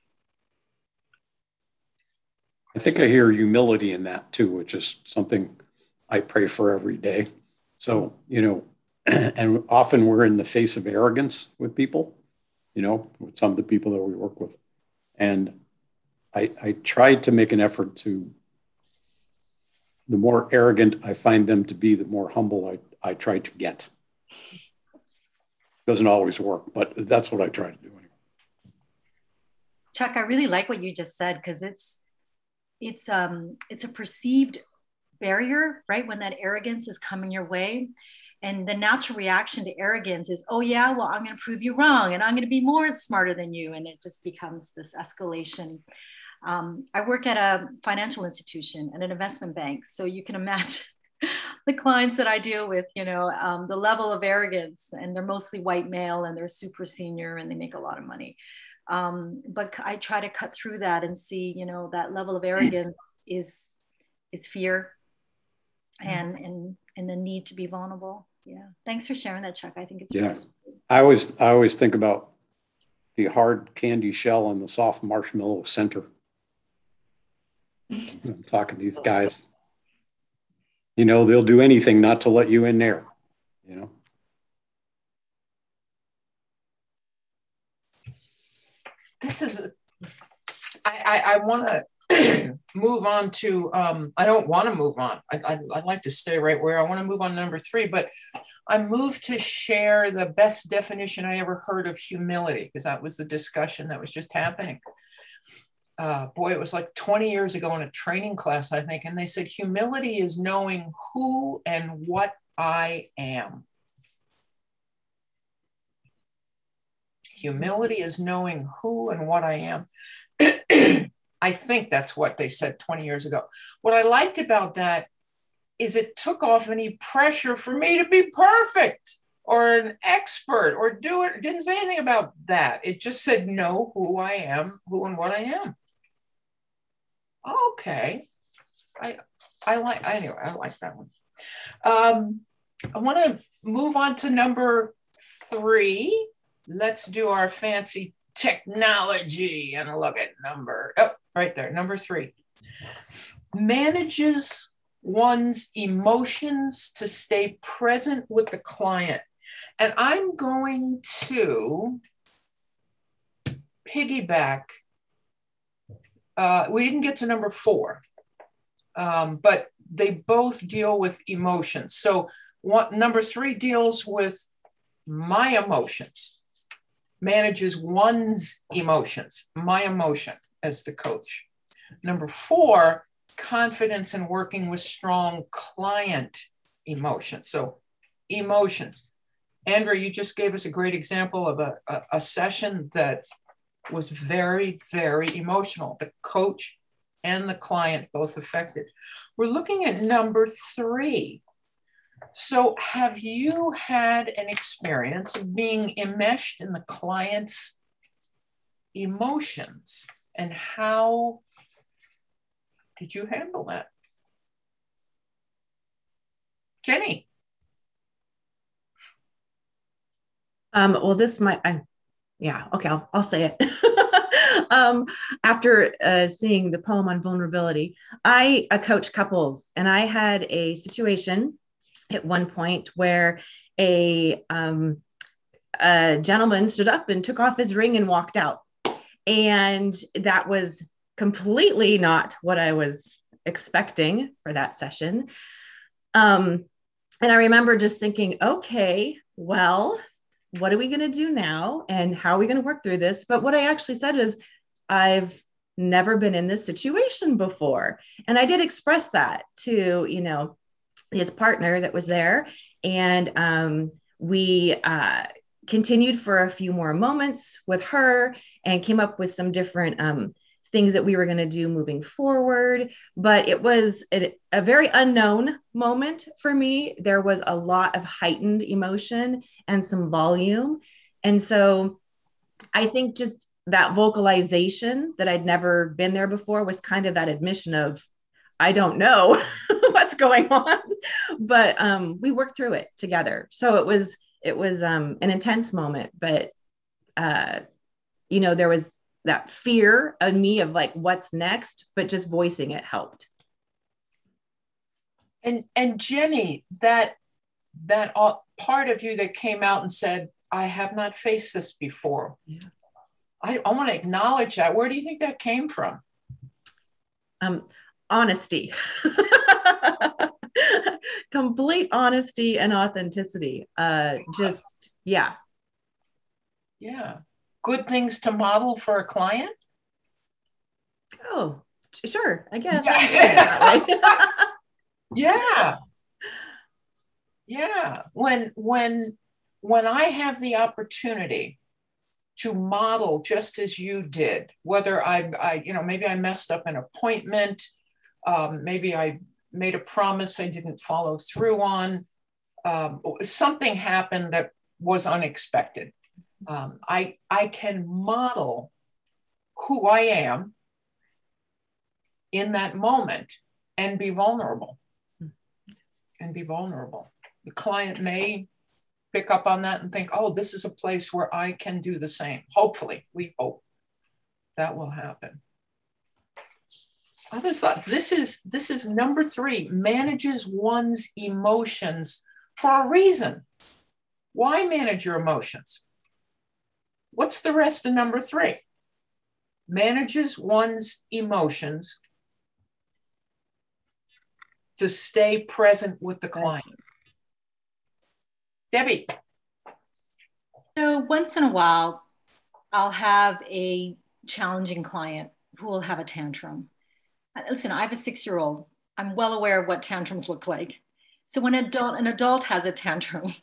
I think I hear humility in that too, which is something I pray for every day. So, and often we're in the face of arrogance with people, with some of the people that we work with. And I try to make an effort to, the more arrogant I find them to be, the more humble I try to get. Doesn't always work, but that's what I try to do anyway. Chuck, I really like what you just said, because it's a perceived barrier, right? When that arrogance is coming your way. And the natural reaction to arrogance is, oh yeah, well, I'm going to prove you wrong and I'm going to be more smarter than you. And it just becomes this escalation. I work at a financial institution and an investment bank. So you can imagine the clients that I deal with, the level of arrogance, and they're mostly white male and they're super senior and they make a lot of money. But I try to cut through that and see, that level of arrogance is fear and the need to be vulnerable. Yeah. Thanks for sharing that, Chuck. I think it's really I always think about the hard candy shell and the soft marshmallow center. I'm talking to these guys, they'll do anything not to let you in there, This is, I want to move on to, I don't want to move on. I'd like to stay right where I want to move on to number 3, but I moved to share the best definition I ever heard of humility, because that was the discussion that was just happening. Boy, it was like 20 years ago in a training class, I think, and they said, humility is knowing who and what I am. Humility is knowing who and what I am. I think that's what they said 20 years ago. What I liked about that is it took off any pressure for me to be perfect or an expert or do it. It didn't say anything about that. It just said, know who I am, who and what I am. Okay. I like that one. I want to move on to number 3. Let's do our fancy technology and look at right there, number 3. Manages one's emotions to stay present with the client. And I'm going to piggyback. We didn't get to number 4, but they both deal with emotions. So number 3 deals with my emotions, manages one's emotions, my emotion as the coach. Number 4, confidence in working with strong client emotions. So emotions. Andrea, you just gave us a great example of a session that was very, very emotional. The coach and the client both affected. We're looking at number 3. So have you had an experience of being enmeshed in the client's emotions, and how did you handle that? Jenny? Well, this might, okay, I'll say it. After seeing the poem on vulnerability, I coach couples, and I had a situation at one point where a gentleman stood up and took off his ring and walked out. And that was completely not what I was expecting for that session. And I remember just thinking, okay, well, what are we going to do now? And how are we going to work through this? But what I actually said is, I've never been in this situation before. And I did express that to, his partner that was there. And we continued for a few more moments with her and came up with some different things that we were going to do moving forward. But it was a very unknown moment for me. There was a lot of heightened emotion and some volume. And so I think just that vocalization that I'd never been there before was kind of that admission of, I don't know what's going on, but we worked through it together. So it was It was an intense moment, but there was that fear of me of like, what's next, but just voicing it helped. And Jenny, that part of you that came out and said, I have not faced this before. Yeah. I want to acknowledge that. Where do you think that came from? Honesty. Complete honesty and authenticity. Yeah. Good things to model for a client? Oh, sure. I guess. Yeah. Yeah. When I have the opportunity to model just as you did, whether I maybe I messed up an appointment, maybe I made a promise I didn't follow through on, something happened that was unexpected. I can model who I am in that moment and be vulnerable. The client may pick up on that and think, oh, this is a place where I can do the same. Hopefully, we hope that will happen. Other thought, this is number 3, manages one's emotions for a reason. Why manage your emotions? What's the rest of number 3? Manages one's emotions to stay present with the client. Debbie. So once in a while, I'll have a challenging client who will have a tantrum. Listen, I have a 6-year-old. I'm well aware of what tantrums look like. So when an adult has a tantrum,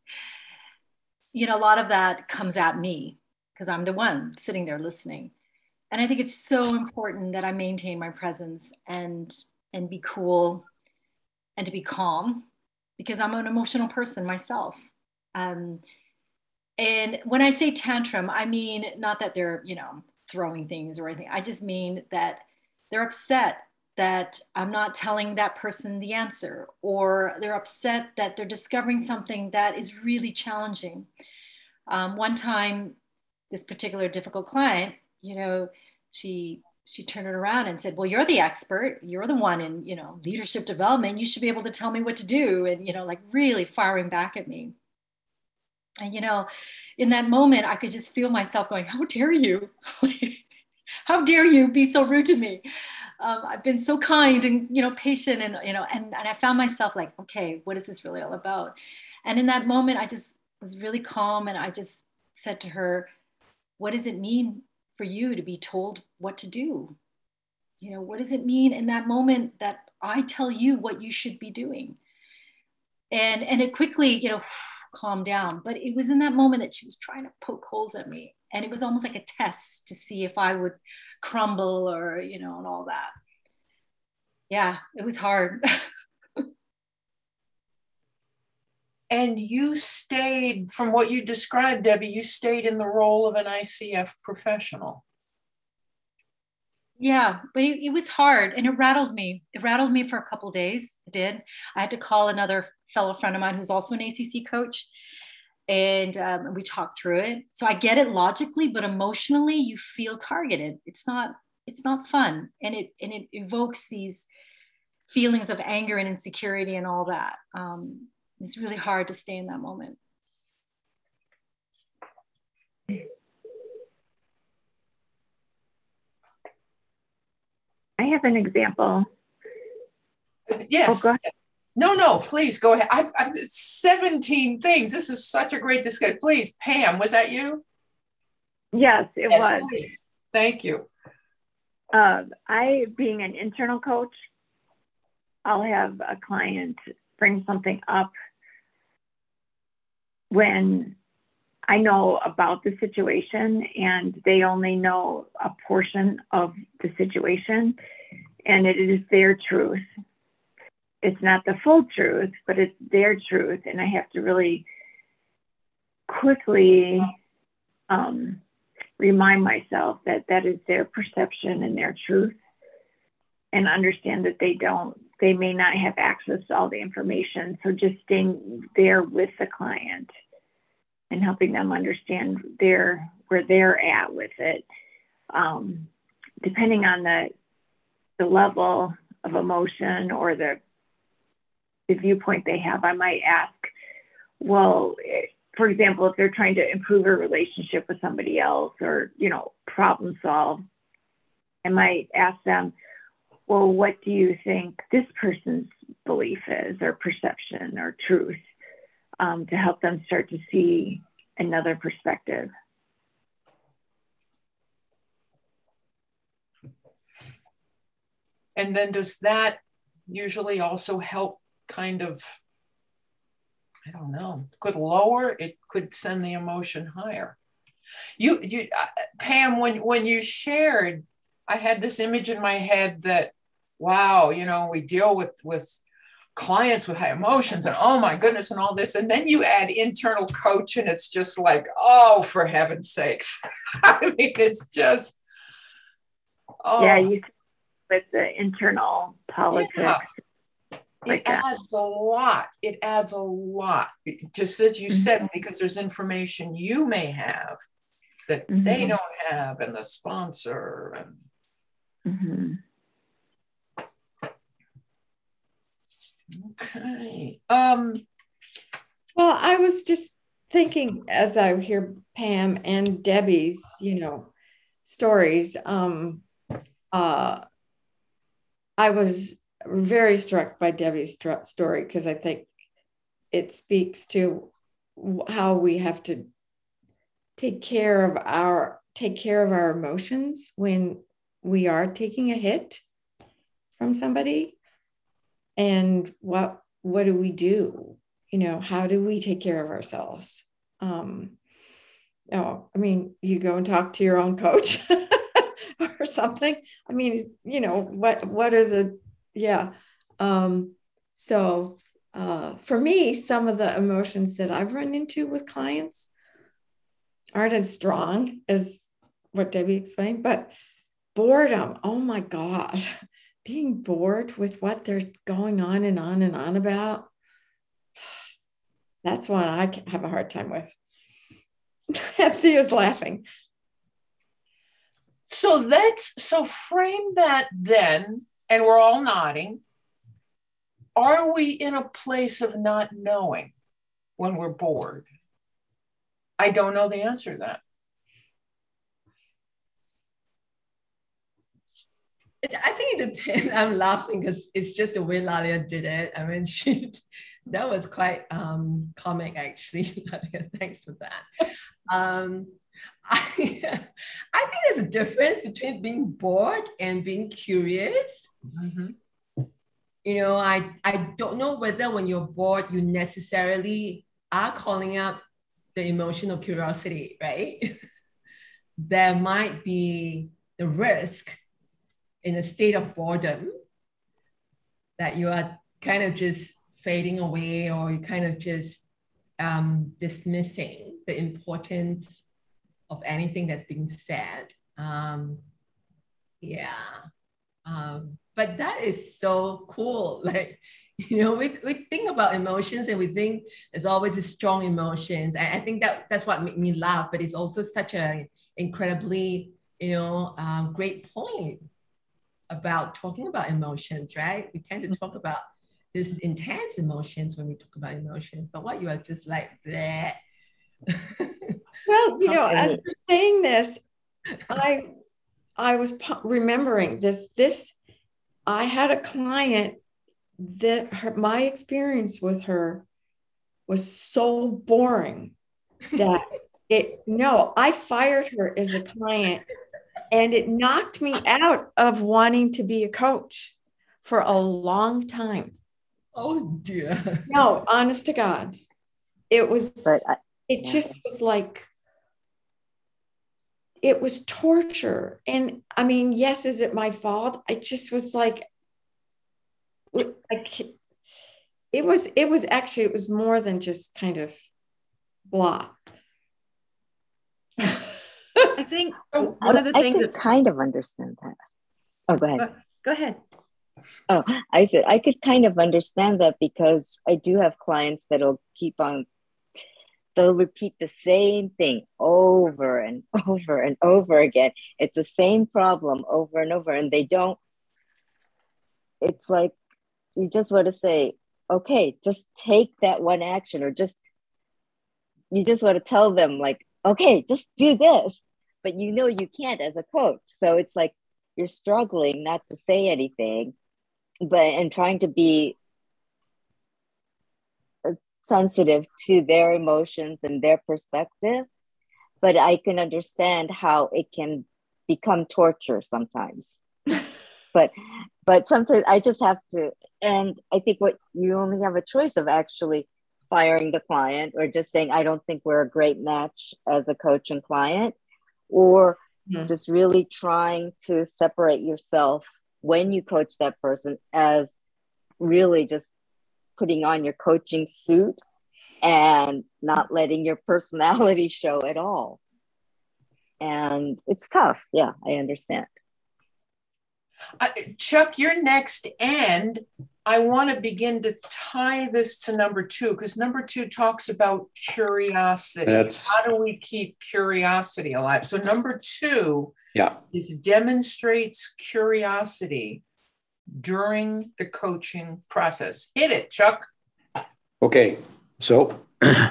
a lot of that comes at me because I'm the one sitting there listening. And I think it's so important that I maintain my presence and be cool and to be calm, because I'm an emotional person myself. And when I say tantrum, I mean, not that they're, throwing things or anything. I just mean that they're upset that I'm not telling that person the answer, or they're upset that they're discovering something that is really challenging. One time, this particular difficult client, she turned it around and said, well, you're the expert. You're the one in, leadership development. You should be able to tell me what to do. And, like really firing back at me. And, in that moment, I could just feel myself going, how dare you? How dare you be so rude to me? I've been so kind and, patient and, and I found myself like, okay, what is this really all about? And in that moment, I just was really calm. And I just said to her, what does it mean for you to be told what to do? What does it mean in that moment that I tell you what you should be doing? And it quickly, calmed down. But it was in that moment that she was trying to poke holes at me. And it was almost like a test to see if I would crumble or, and all that. Yeah, it was hard. And you stayed, from what you described, Debbie, you stayed in the role of an ICF professional. Yeah, but it was hard and it rattled me. It rattled me for a couple of days. It did. I had to call another fellow friend of mine who's also an ACC coach, and we talked through it. So I get it logically, but emotionally, you feel targeted. It's not fun, and it evokes these feelings of anger and insecurity and all that. It's really hard to stay in that moment. I have an example. Yes. Oh, go ahead. No, please go ahead. I've 17 things. This is such a great discussion. Please, Pam, was that you? Yes, it was. Please. Thank you. I, being an internal coach, I'll have a client bring something up when I know about the situation and they only know a portion of the situation, and it is their truth. It's not the full truth, but it's their truth. And I have to really quickly remind myself that that is their perception and their truth, and understand that they may not have access to all the information. So just staying there with the client and helping them understand where they're at with it. Depending on the level of emotion or the viewpoint they have, I might ask, well, for example, if they're trying to improve a relationship with somebody else or, problem solve, I might ask them, well, what do you think this person's belief is, or perception, or truth, to help them start to see another perspective. And then does that usually also help kind of, I don't know, could lower, it could send the emotion higher. You Pam, when you shared, I had this image in my head that, wow, we deal with clients with high emotions and oh my goodness and all this. And then you add internal coach and it's just like, oh, for heaven's sakes. I mean, it's just, oh. Yeah, you with the internal politics. Yeah. It adds a lot. It adds a lot. Just as you said, because there's information you may have that they don't have, and the sponsor. And okay. Well, I was just thinking as I hear Pam and Debbie's, stories. I was very struck by Debbie's story because I think it speaks to how we have to take care of our emotions when we are taking a hit from somebody. And what do we do? How do we take care of ourselves? You go and talk to your own coach or something. What are the, so for me, some of the emotions that I've run into with clients aren't as strong as what Debbie explained, but boredom, oh my God, being bored with what they're going on and on and on about, that's one I have a hard time with. Thea's laughing. So frame that then, and we're all nodding. Are we in a place of not knowing when we're bored? I don't know the answer to that. I think it depends. I'm laughing because it's just the way Lalia did it. I mean, that was quite comic actually. Lalia, thanks for that. I think there's a difference between being bored and being curious. I don't know whether when you're bored, you necessarily are calling up the emotion of curiosity, right? There might be the risk in a state of boredom that you are kind of just fading away, or you kind of just dismissing the importance of anything that's being said. But that is so cool. Like, we think about emotions and we think it's always a strong emotions. I think that's what made me laugh, but it's also such an incredibly, great point about talking about emotions, right? We tend to talk about this intense emotions when we talk about emotions, but what you are just like, bleh. Well, as you're saying this, I was remembering this. I had a client that my experience with her was so boring that I fired her as a client, and it knocked me out of wanting to be a coach for a long time. Oh dear. No, honest to God. It was, just was like, it was torture. And I mean, yes, is it my fault? I just was like, it was more than just kind of blah. I think one of the things that's kind of understand that. Oh, go ahead. Go ahead. Oh, I said I could kind of understand that because I do have clients that'll keep on they'll repeat the same thing over and over and over again. It's the same problem over and over, and they don't, it's like, you just want to say, okay, just take that one action, or you just want to tell them like, okay, just do this, but you know you can't as a coach. So it's like you're struggling not to say anything, and trying to be sensitive to their emotions and their perspective. But I can understand how it can become torture sometimes. but sometimes I just have to, and I think you only have a choice of actually firing the client, or just saying, I don't think we're a great match as a coach and client, or just really trying to separate yourself when you coach that person as really just putting on your coaching suit and not letting your personality show at all. And it's tough. Yeah, I understand. Chuck, you're next, and I want to begin to tie this to number 2, because number 2 talks about curiosity. How do we keep curiosity alive? So number 2 is demonstrates curiosity during the coaching process. Hit it, Chuck. Okay, so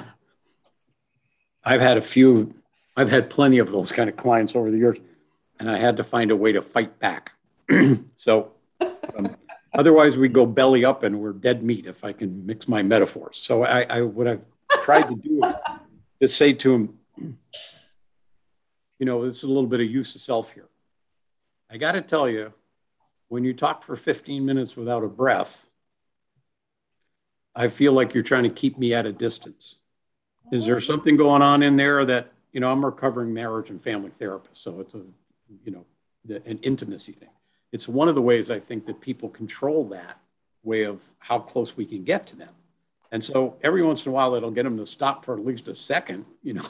I've had plenty of those kind of clients over the years, and I had to find a way to fight back. So otherwise we go belly up and we're dead meat, if I can mix my metaphors. So what I've tried to do is just say to him, this is a little bit of use of self here. I got to tell you, when you talk for 15 minutes without a breath, I feel like you're trying to keep me at a distance. Is there something going on in there that, I'm a recovering marriage and family therapist, so it's an intimacy thing. It's one of the ways I think that people control that way of how close we can get to them. And so every once in a while, it'll get them to stop for at least a second,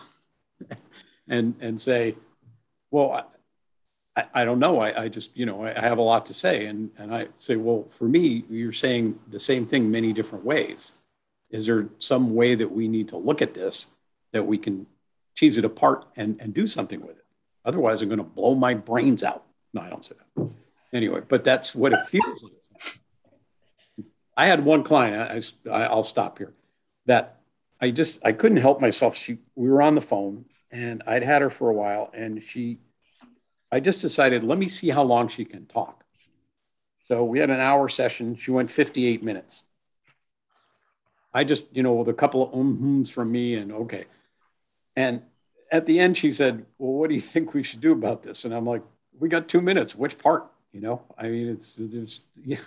and say, well, I don't know. I just, I have a lot to say. And I say, well, for me, you're saying the same thing many different ways. Is there some way that we need to look at this, that we can tease it apart and do something with it? Otherwise, I'm going to blow my brains out. No, I don't say that. Anyway, but that's what it feels like. I had one client, I'll stop here, that I couldn't help myself. We were on the phone, and I'd had her for a while, and I just decided, let me see how long she can talk. So we had an hour session. She went 58 minutes. I just, with a couple of ums from me, and okay. And at the end, she said, well, what do you think we should do about this? And I'm like, we got 2 minutes. Which part? I mean, yeah.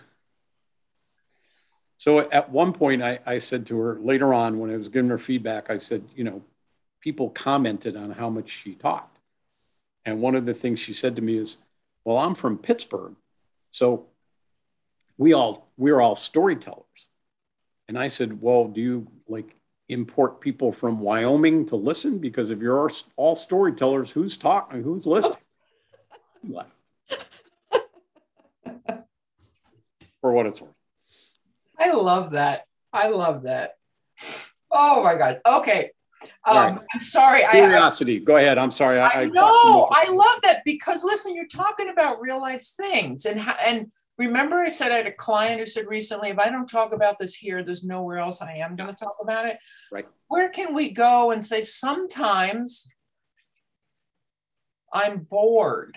So at one point, I said to her later on, when I was giving her feedback, I said, people commented on how much she talked. And one of the things she said to me is, well, I'm from Pittsburgh, so we're all storytellers. And I said, well, do you import people from Wyoming to listen? Because if you're all storytellers, who's talking, who's listening? For what it's worth. I love that. Oh my God. Okay. Right. I'm sorry. Curiosity. Go ahead. I'm sorry. I know. I love that, because listen, you're talking about real life things, and remember I said I had a client who said recently, if I don't talk about this here, there's nowhere else I am going to talk about it. Right. Where can we go and say, sometimes I'm bored?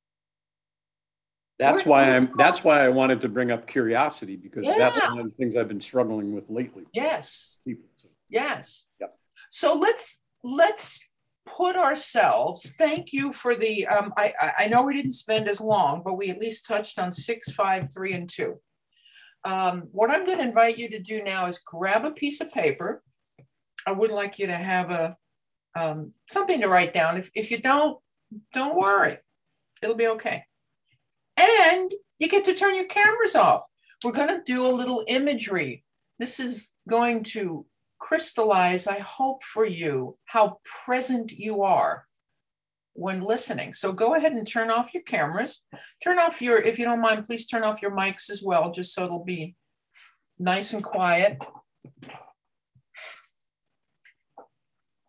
That's why I wanted to bring up curiosity, because that's one of the things I've been struggling with lately. Yes. Yes. Yep. So let's put ourselves, thank you for the, I know we didn't spend as long, but we at least touched on 6, 5, 3, and 2. What I'm going to invite you to do now is grab a piece of paper. I would like you to have something to write down. If you don't worry, it'll be okay. And you get to turn your cameras off. We're going to do a little imagery. This is going to crystallize, I hope for you, how present you are when listening. So go ahead and turn off your cameras. Turn off if you don't mind, please turn off your mics as well, just so it'll be nice and quiet.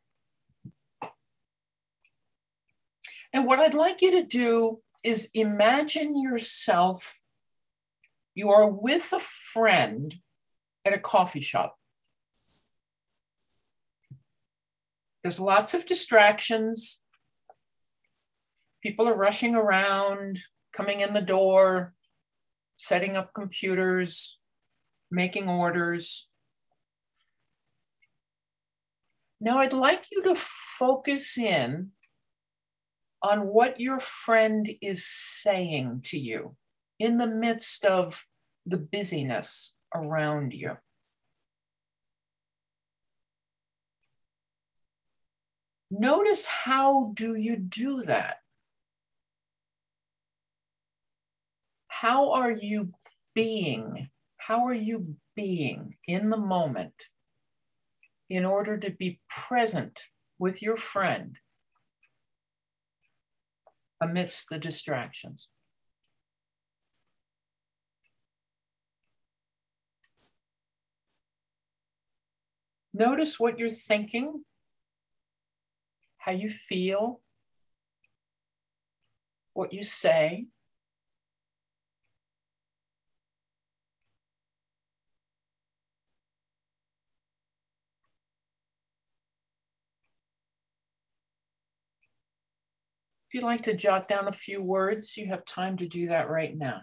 And what I'd like you to do is imagine yourself, you are with a friend at a coffee shop. There's lots of distractions. People are rushing around, coming in the door, setting up computers, making orders. Now I'd like you to focus in on what your friend is saying to you in the midst of the busyness around you. Notice, how do you do that? How are you being? How are you being in the moment in order to be present with your friend amidst the distractions? Notice what you're thinking, how you feel, what you say. If you'd like to jot down a few words, you have time to do that right now.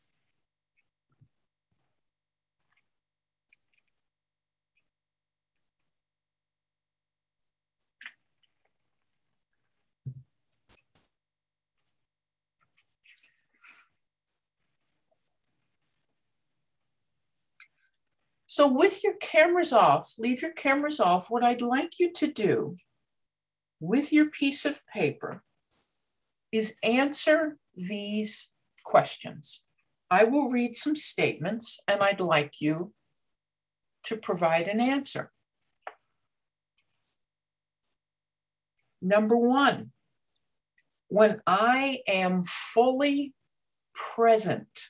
So with your cameras off, leave your cameras off. What I'd like you to do with your piece of paper is answer these questions. I will read some statements and I'd like you to provide an answer. Number one, when I am fully present,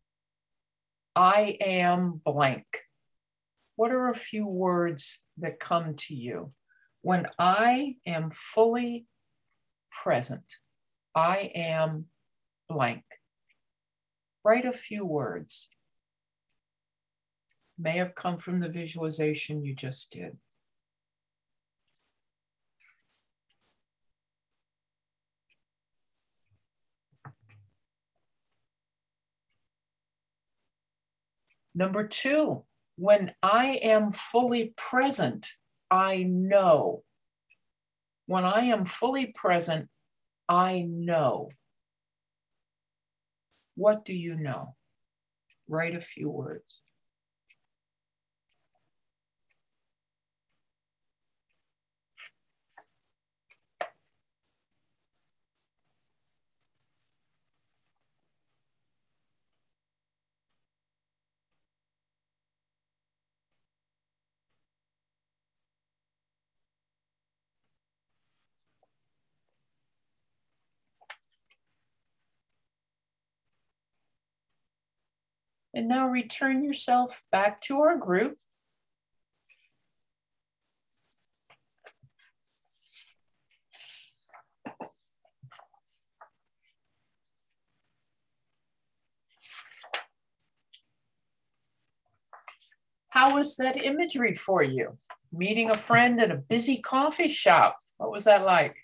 I am blank. What are a few words that come to you? When I am fully present, I am blank. Write a few words. May have come from the visualization you just did. Number two, when I am fully present, I know. When I am fully present, I know. What do you know? Write a few words. And now return yourself back to our group. How was that imagery for you? Meeting a friend at a busy coffee shop. What was that like?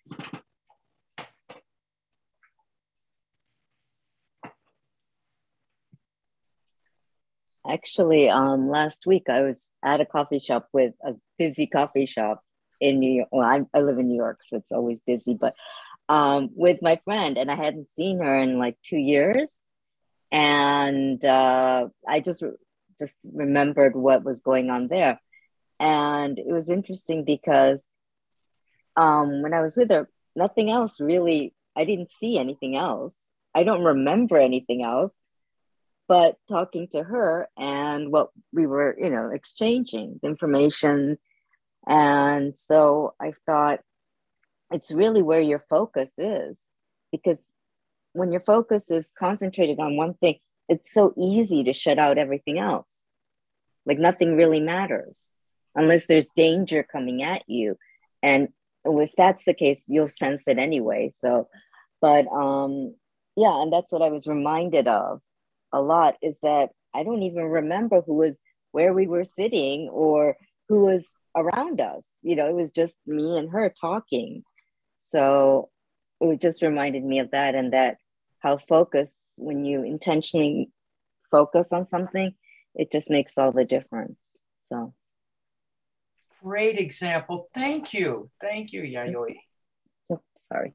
Actually, last week I was at a coffee shop with a busy coffee shop in New York. Well, I live in New York, so it's always busy, but with my friend, and I hadn't seen her in like 2 years. And I just remembered what was going on there. And it was interesting because when I was with her, nothing else really, I didn't see anything else. I don't remember anything else. But talking to her and what we were, exchanging information. And so I thought it's really where your focus is, because when your focus is concentrated on one thing, it's so easy to shut out everything else. Like nothing really matters unless there's danger coming at you. And if that's the case, you'll sense it anyway. So But yeah, and that's what I was reminded of a lot, is that I don't even remember where we were sitting or who was around us. You know, it was just me and her talking. So it just reminded me of that, and that how focus, when you intentionally focus on something, it just makes all the difference. So. Great example. Thank you. Thank you, Yayoi. Sorry.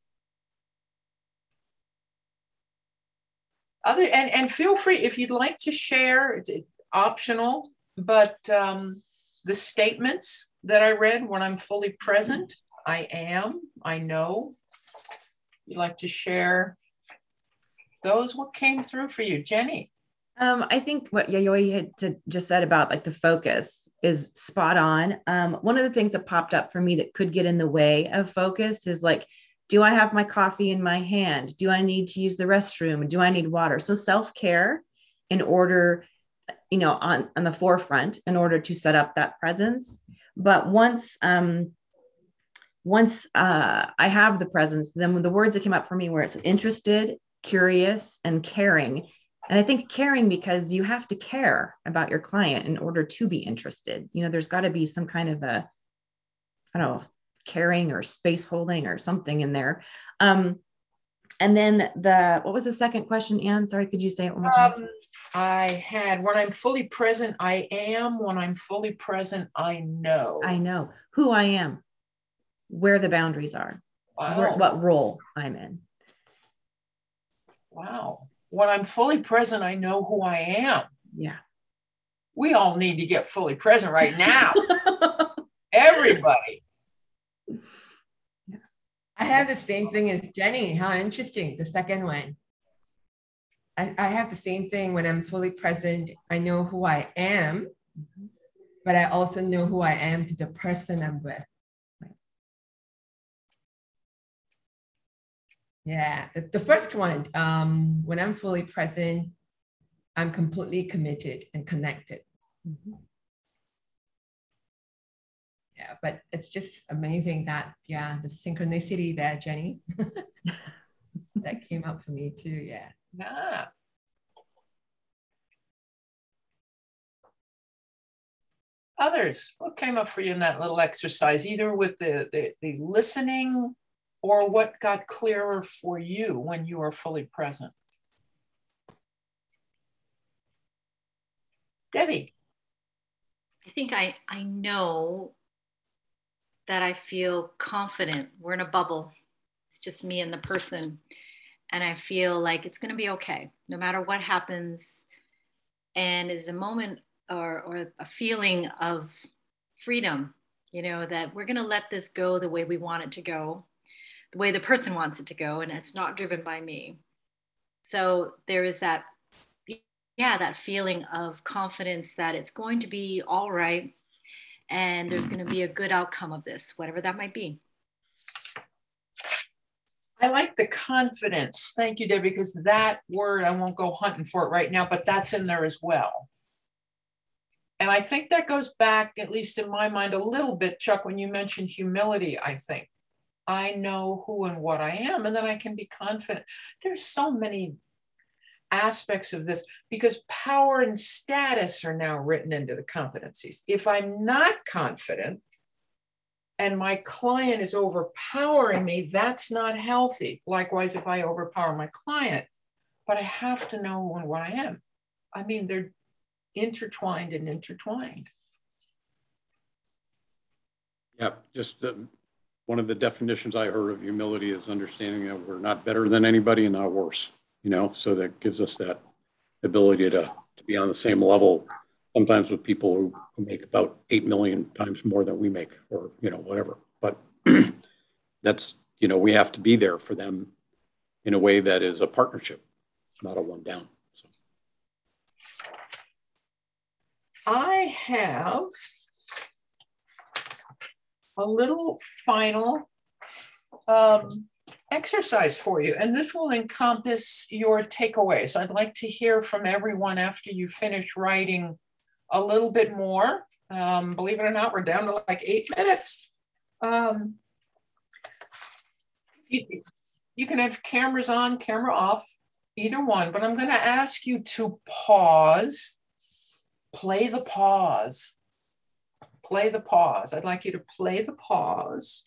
And feel free if you'd like to share, it's optional, but the statements that I read, when I'm fully present, I am, I know. You'd like to share those? What came through for you, Jenny? I think what Yayoi had just said about like the focus is spot on. One of the things that popped up for me that could get in the way of focus is like, do I have my coffee in my hand? Do I need to use the restroom? Do I need water? So self-care in order, you know, on the forefront in order to set up that presence. But once I have the presence, then the words that came up for me were it's interested, curious, and caring. And I think caring because you have to care about your client in order to be interested. You know, there's got to be some kind of a, I don't know, caring or space holding or something in there. And then what was the second question, Anne? Sorry, could you say it one more time? I had, when I'm fully present, I am. When I'm fully present, I know. I know who I am, where the boundaries are, what role I'm in. Wow. When I'm fully present, I know who I am. Yeah. We all need to get fully present right now. Everybody. I have the same thing as Jenny. How interesting. The second one. I have the same thing. When I'm fully present, I know who I am, but I also know who I am to the person I'm with. Yeah, the first one, when I'm fully present, I'm completely committed and connected. Mm-hmm. Yeah, but it's just amazing that, yeah, the synchronicity there, Jenny, that came up for me too, yeah. Yeah. Others, what came up for you in that little exercise, either with the listening or what got clearer for you when you were fully present? Debbie. I think I know that I feel confident. We're in a bubble. It's just me and the person. And I feel like it's going to be okay, no matter what happens. And it's a moment or a feeling of freedom, you know, that we're going to let this go the way we want it to go, the way the person wants it to go. And it's not driven by me. So there is that, yeah, that feeling of confidence that it's going to be all right. And there's going to be a good outcome of this, whatever that might be. I like the confidence. Thank you, Debbie, because that word, I won't go hunting for it right now, but that's in there as well. And I think that goes back, at least in my mind, a little bit, Chuck, when you mentioned humility, I think. I know who and what I am, and then I can be confident. There's so many aspects of this because power and status are now written into the competencies. If I'm not confident and my client is overpowering me, that's not healthy. Likewise, if I overpower my client, but I have to know what I am. I mean, they're intertwined and intertwined. Yeah, just one of the definitions I heard of humility is understanding that we're not better than anybody and not worse. You know, so that gives us that ability to be on the same level, sometimes with people who make about 8 million times more than we make, or, you know, whatever. But that's, you know, we have to be there for them in a way that is a partnership, not a one down. So. I have a little final exercise for you, and this will encompass your takeaways. I'd like to hear from everyone after you finish writing a little bit more. Believe it or not, we're down to like 8 minutes. You can have cameras on, camera off, either one, but I'm going to ask you to pause, play the pause, play the pause. I'd like you to play the pause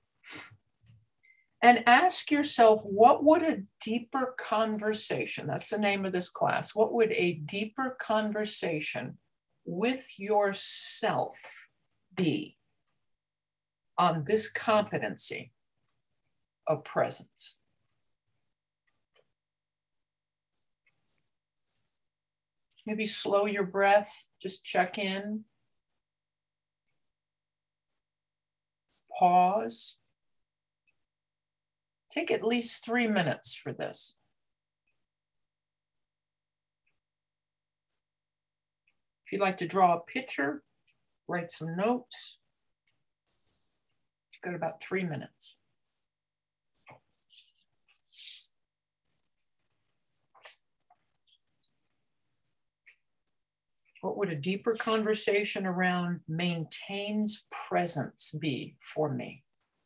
and ask yourself, what would a deeper conversation, that's the name of this class, what would a deeper conversation with yourself be on this competency of presence? Maybe slow your breath, just check in. Pause. Take at least 3 minutes for this. If you'd like to draw a picture, write some notes. You've got about 3 minutes. What would a deeper conversation around maintains presence be for me?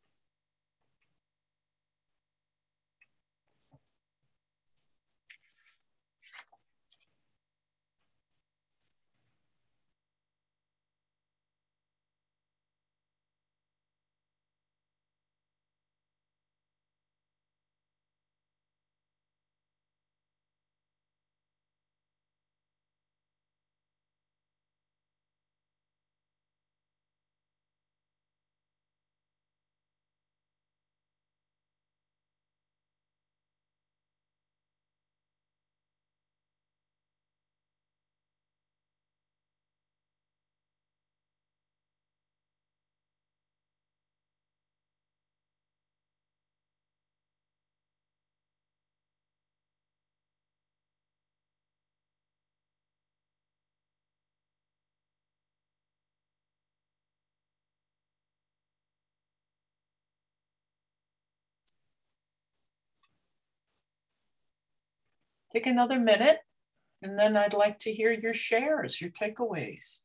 Take another minute, and then I'd like to hear your shares, your takeaways.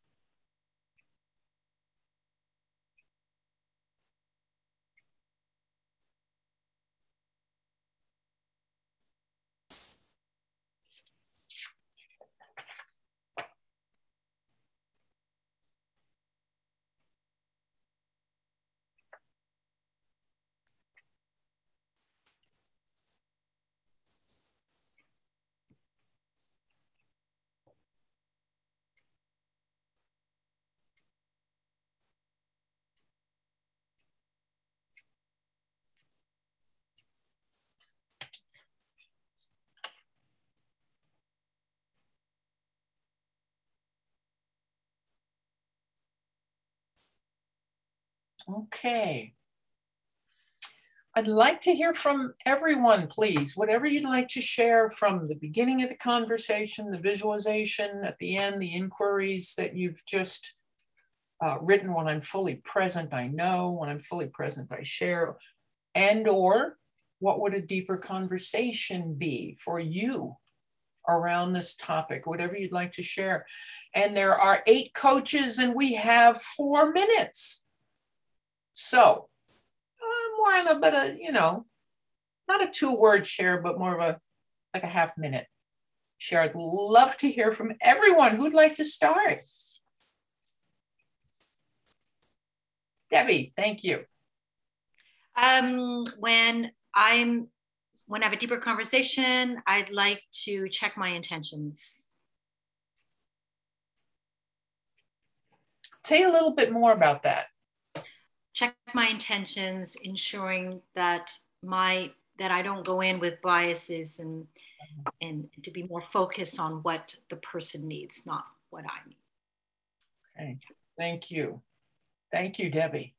Okay. I'd like to hear from everyone, please. Whatever you'd like to share from the beginning of the conversation, the visualization, at the end, the inquiries that you've just written. When I'm fully present, I know. When I'm fully present, I share. And or what would a deeper conversation be for you around this topic? Whatever you'd like to share. And there are 8 coaches and we have 4 minutes. So more on a bit of, you know, not a 2-word share, but more of a half minute share. I'd love to hear from everyone. Who'd like to start? Debbie, thank you. When I have a deeper conversation, I'd like to check my intentions. Say a little bit more about that. Check my intentions, ensuring that I don't go in with biases and to be more focused on what the person needs, not what I need. Okay, thank you. Thank you, Debbie.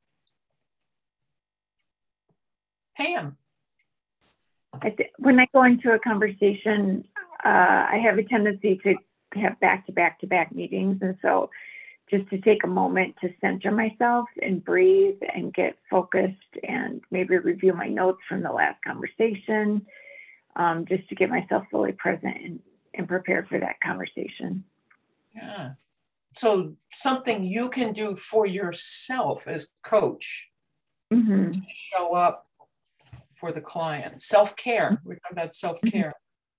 Pam. When I go into a conversation, I have a tendency to have back-to-back meetings. And so just to take a moment to center myself and breathe and get focused and maybe review my notes from the last conversation, just to get myself fully present and prepared for that conversation. Yeah. So something you can do for yourself as coach, to show up for the client? Self-care. We're talking about self-care.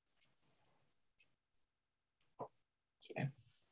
Okay.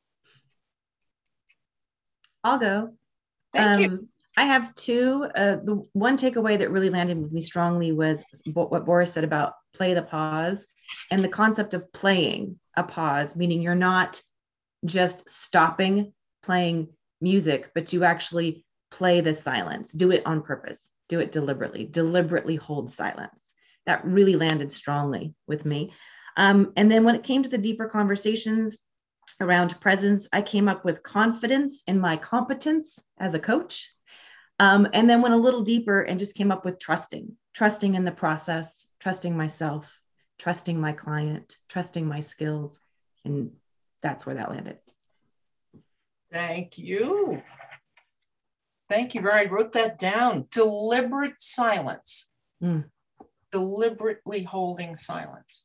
I'll go. Thank you. I have two. The one takeaway that really landed with me strongly was what Boris said about play the pause, and the concept of playing a pause, meaning you're not just stopping playing music, but you actually play the silence. Do it on purpose. Do it deliberately hold silence. That really landed strongly with me. And then when it came to the deeper conversations around presence, I came up with confidence in my competence as a coach. And then went a little deeper and just came up with trusting in the process, trusting myself, trusting my client, trusting my skills. And that's where that landed. Thank you. Thank you. I wrote that down. Deliberate silence. Deliberately holding silence.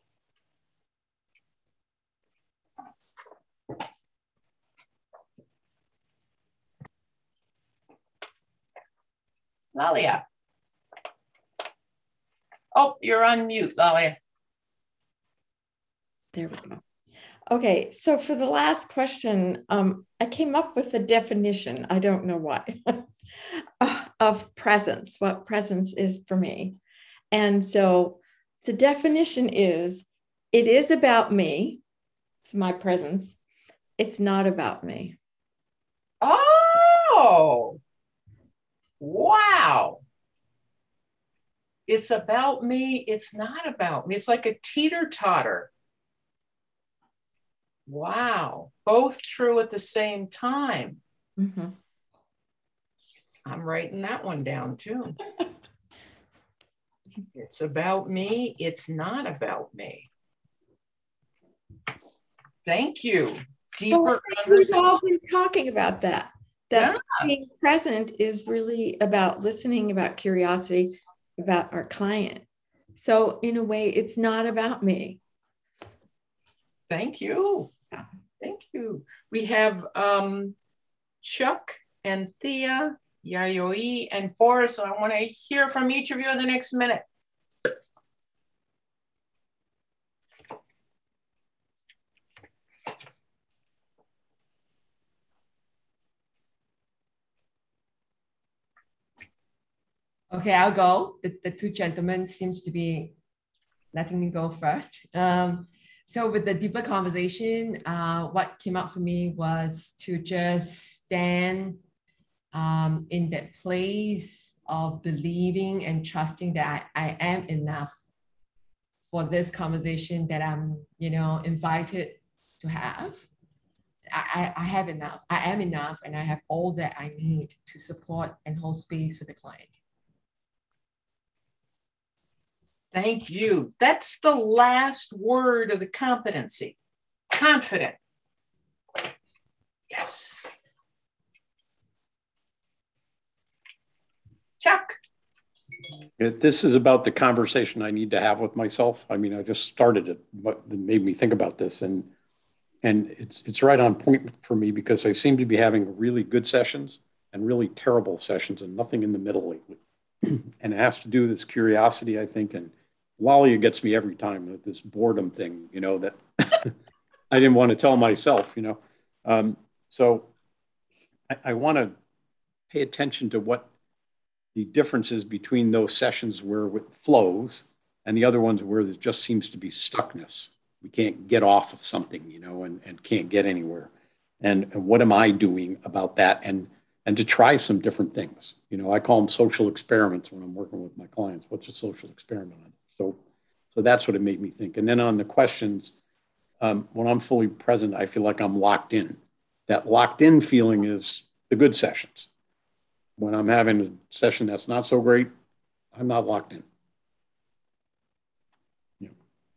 Lalia. Oh, you're on mute, Lalia. There we go. Okay, so for the last question, I came up with a definition, I don't know why, of presence, what presence is for me. And so the definition is, it is about me, it's my presence, it's not about me. Oh, wow. It's about me, it's not about me. It's like a teeter-totter. Wow, both true at the same time. Mm-hmm. I'm writing that one down too. It's about me, it's not about me. Thank you. Deeper We've all been talking about that. That yeah. Being present is really about listening, about curiosity, about our client. So in a way, it's not about me. Thank you. Thank you. We have Chuck and Thea, Yayoi and Boris. So I want to hear from each of you in the next minute. Okay, I'll go. The two gentlemen seems to be letting me go first. So with the deeper conversation, what came out for me was to just stand in that place of believing and trusting that I am enough for this conversation that I'm, invited to have. I have enough. I am enough, and I have all that I need to support and hold space for the client. Thank you. That's the last word of the competency. Confident. Yes. Chuck. This is about the conversation I need to have with myself. I mean, I just started it, but it made me think about this, and it's right on point for me because I seem to be having really good sessions and really terrible sessions and nothing in the middle lately. And it has to do with this curiosity, I think, and Lalia gets me every time with this boredom thing, that I didn't want to tell myself, So I want to pay attention to what the differences between those sessions where it flows and the other ones where there just seems to be stuckness. We can't get off of something, and can't get anywhere. And what am I doing about that? And to try some different things. I call them social experiments when I'm working with my clients. What's a social experiment? So that's what it made me think. And then on the questions, when I'm fully present, I feel like I'm locked in. That locked in feeling is the good sessions. When I'm having a session that's not so great, I'm not locked in. Yeah.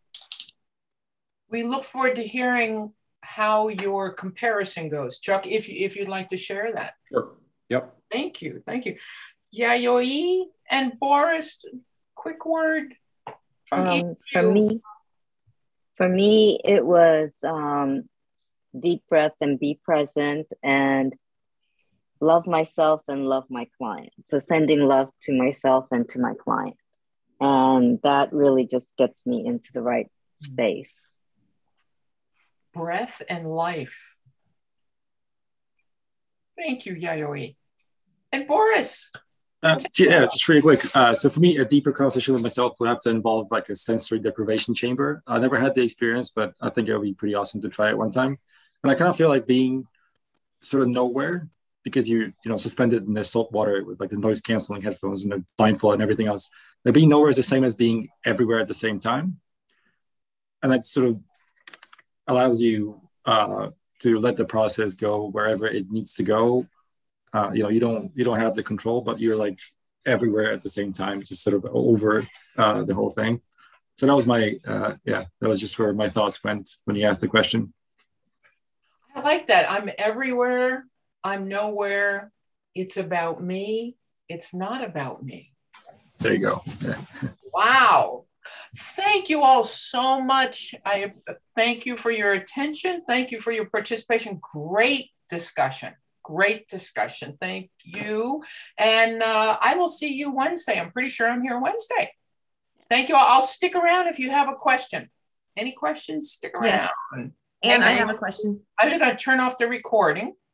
We look forward to hearing how your comparison goes. Chuck, if you'd like to share that. Sure. Yep. Thank you. Yayoi and Boris, quick word from each of you. For me, it was deep breath and be present and love myself and love my client. So sending love to myself and to my client. And that really just gets me into the right space. Breath and life. Thank you, Yayoi. And Boris. Yeah, just really quick. So for me, a deeper conversation with myself would have to involve like a sensory deprivation chamber. I never had the experience, but I think it would be pretty awesome to try it one time. And I kind of feel like being sort of nowhere, because you know, suspended in the salt water with like the noise canceling headphones and the blindfold and everything else. Like being nowhere is the same as being everywhere at the same time. And that sort of allows you to let the process go wherever it needs to go. You know, you don't have the control, but you're like everywhere at the same time, just sort of over the whole thing. So that was my that was just where my thoughts went when you asked the question. I like that. I'm everywhere. I'm nowhere. It's about me. It's not about me. There you go. Yeah. Wow. Thank you all so much. I thank you for your attention. Thank you for your participation. Great discussion. Great discussion. Thank you. And I will see you Wednesday. I'm pretty sure I'm here Wednesday. Thank you all. I'll stick around if you have a question. Any questions? Stick around. Yes. And I have a question. I'm going to turn off the recording.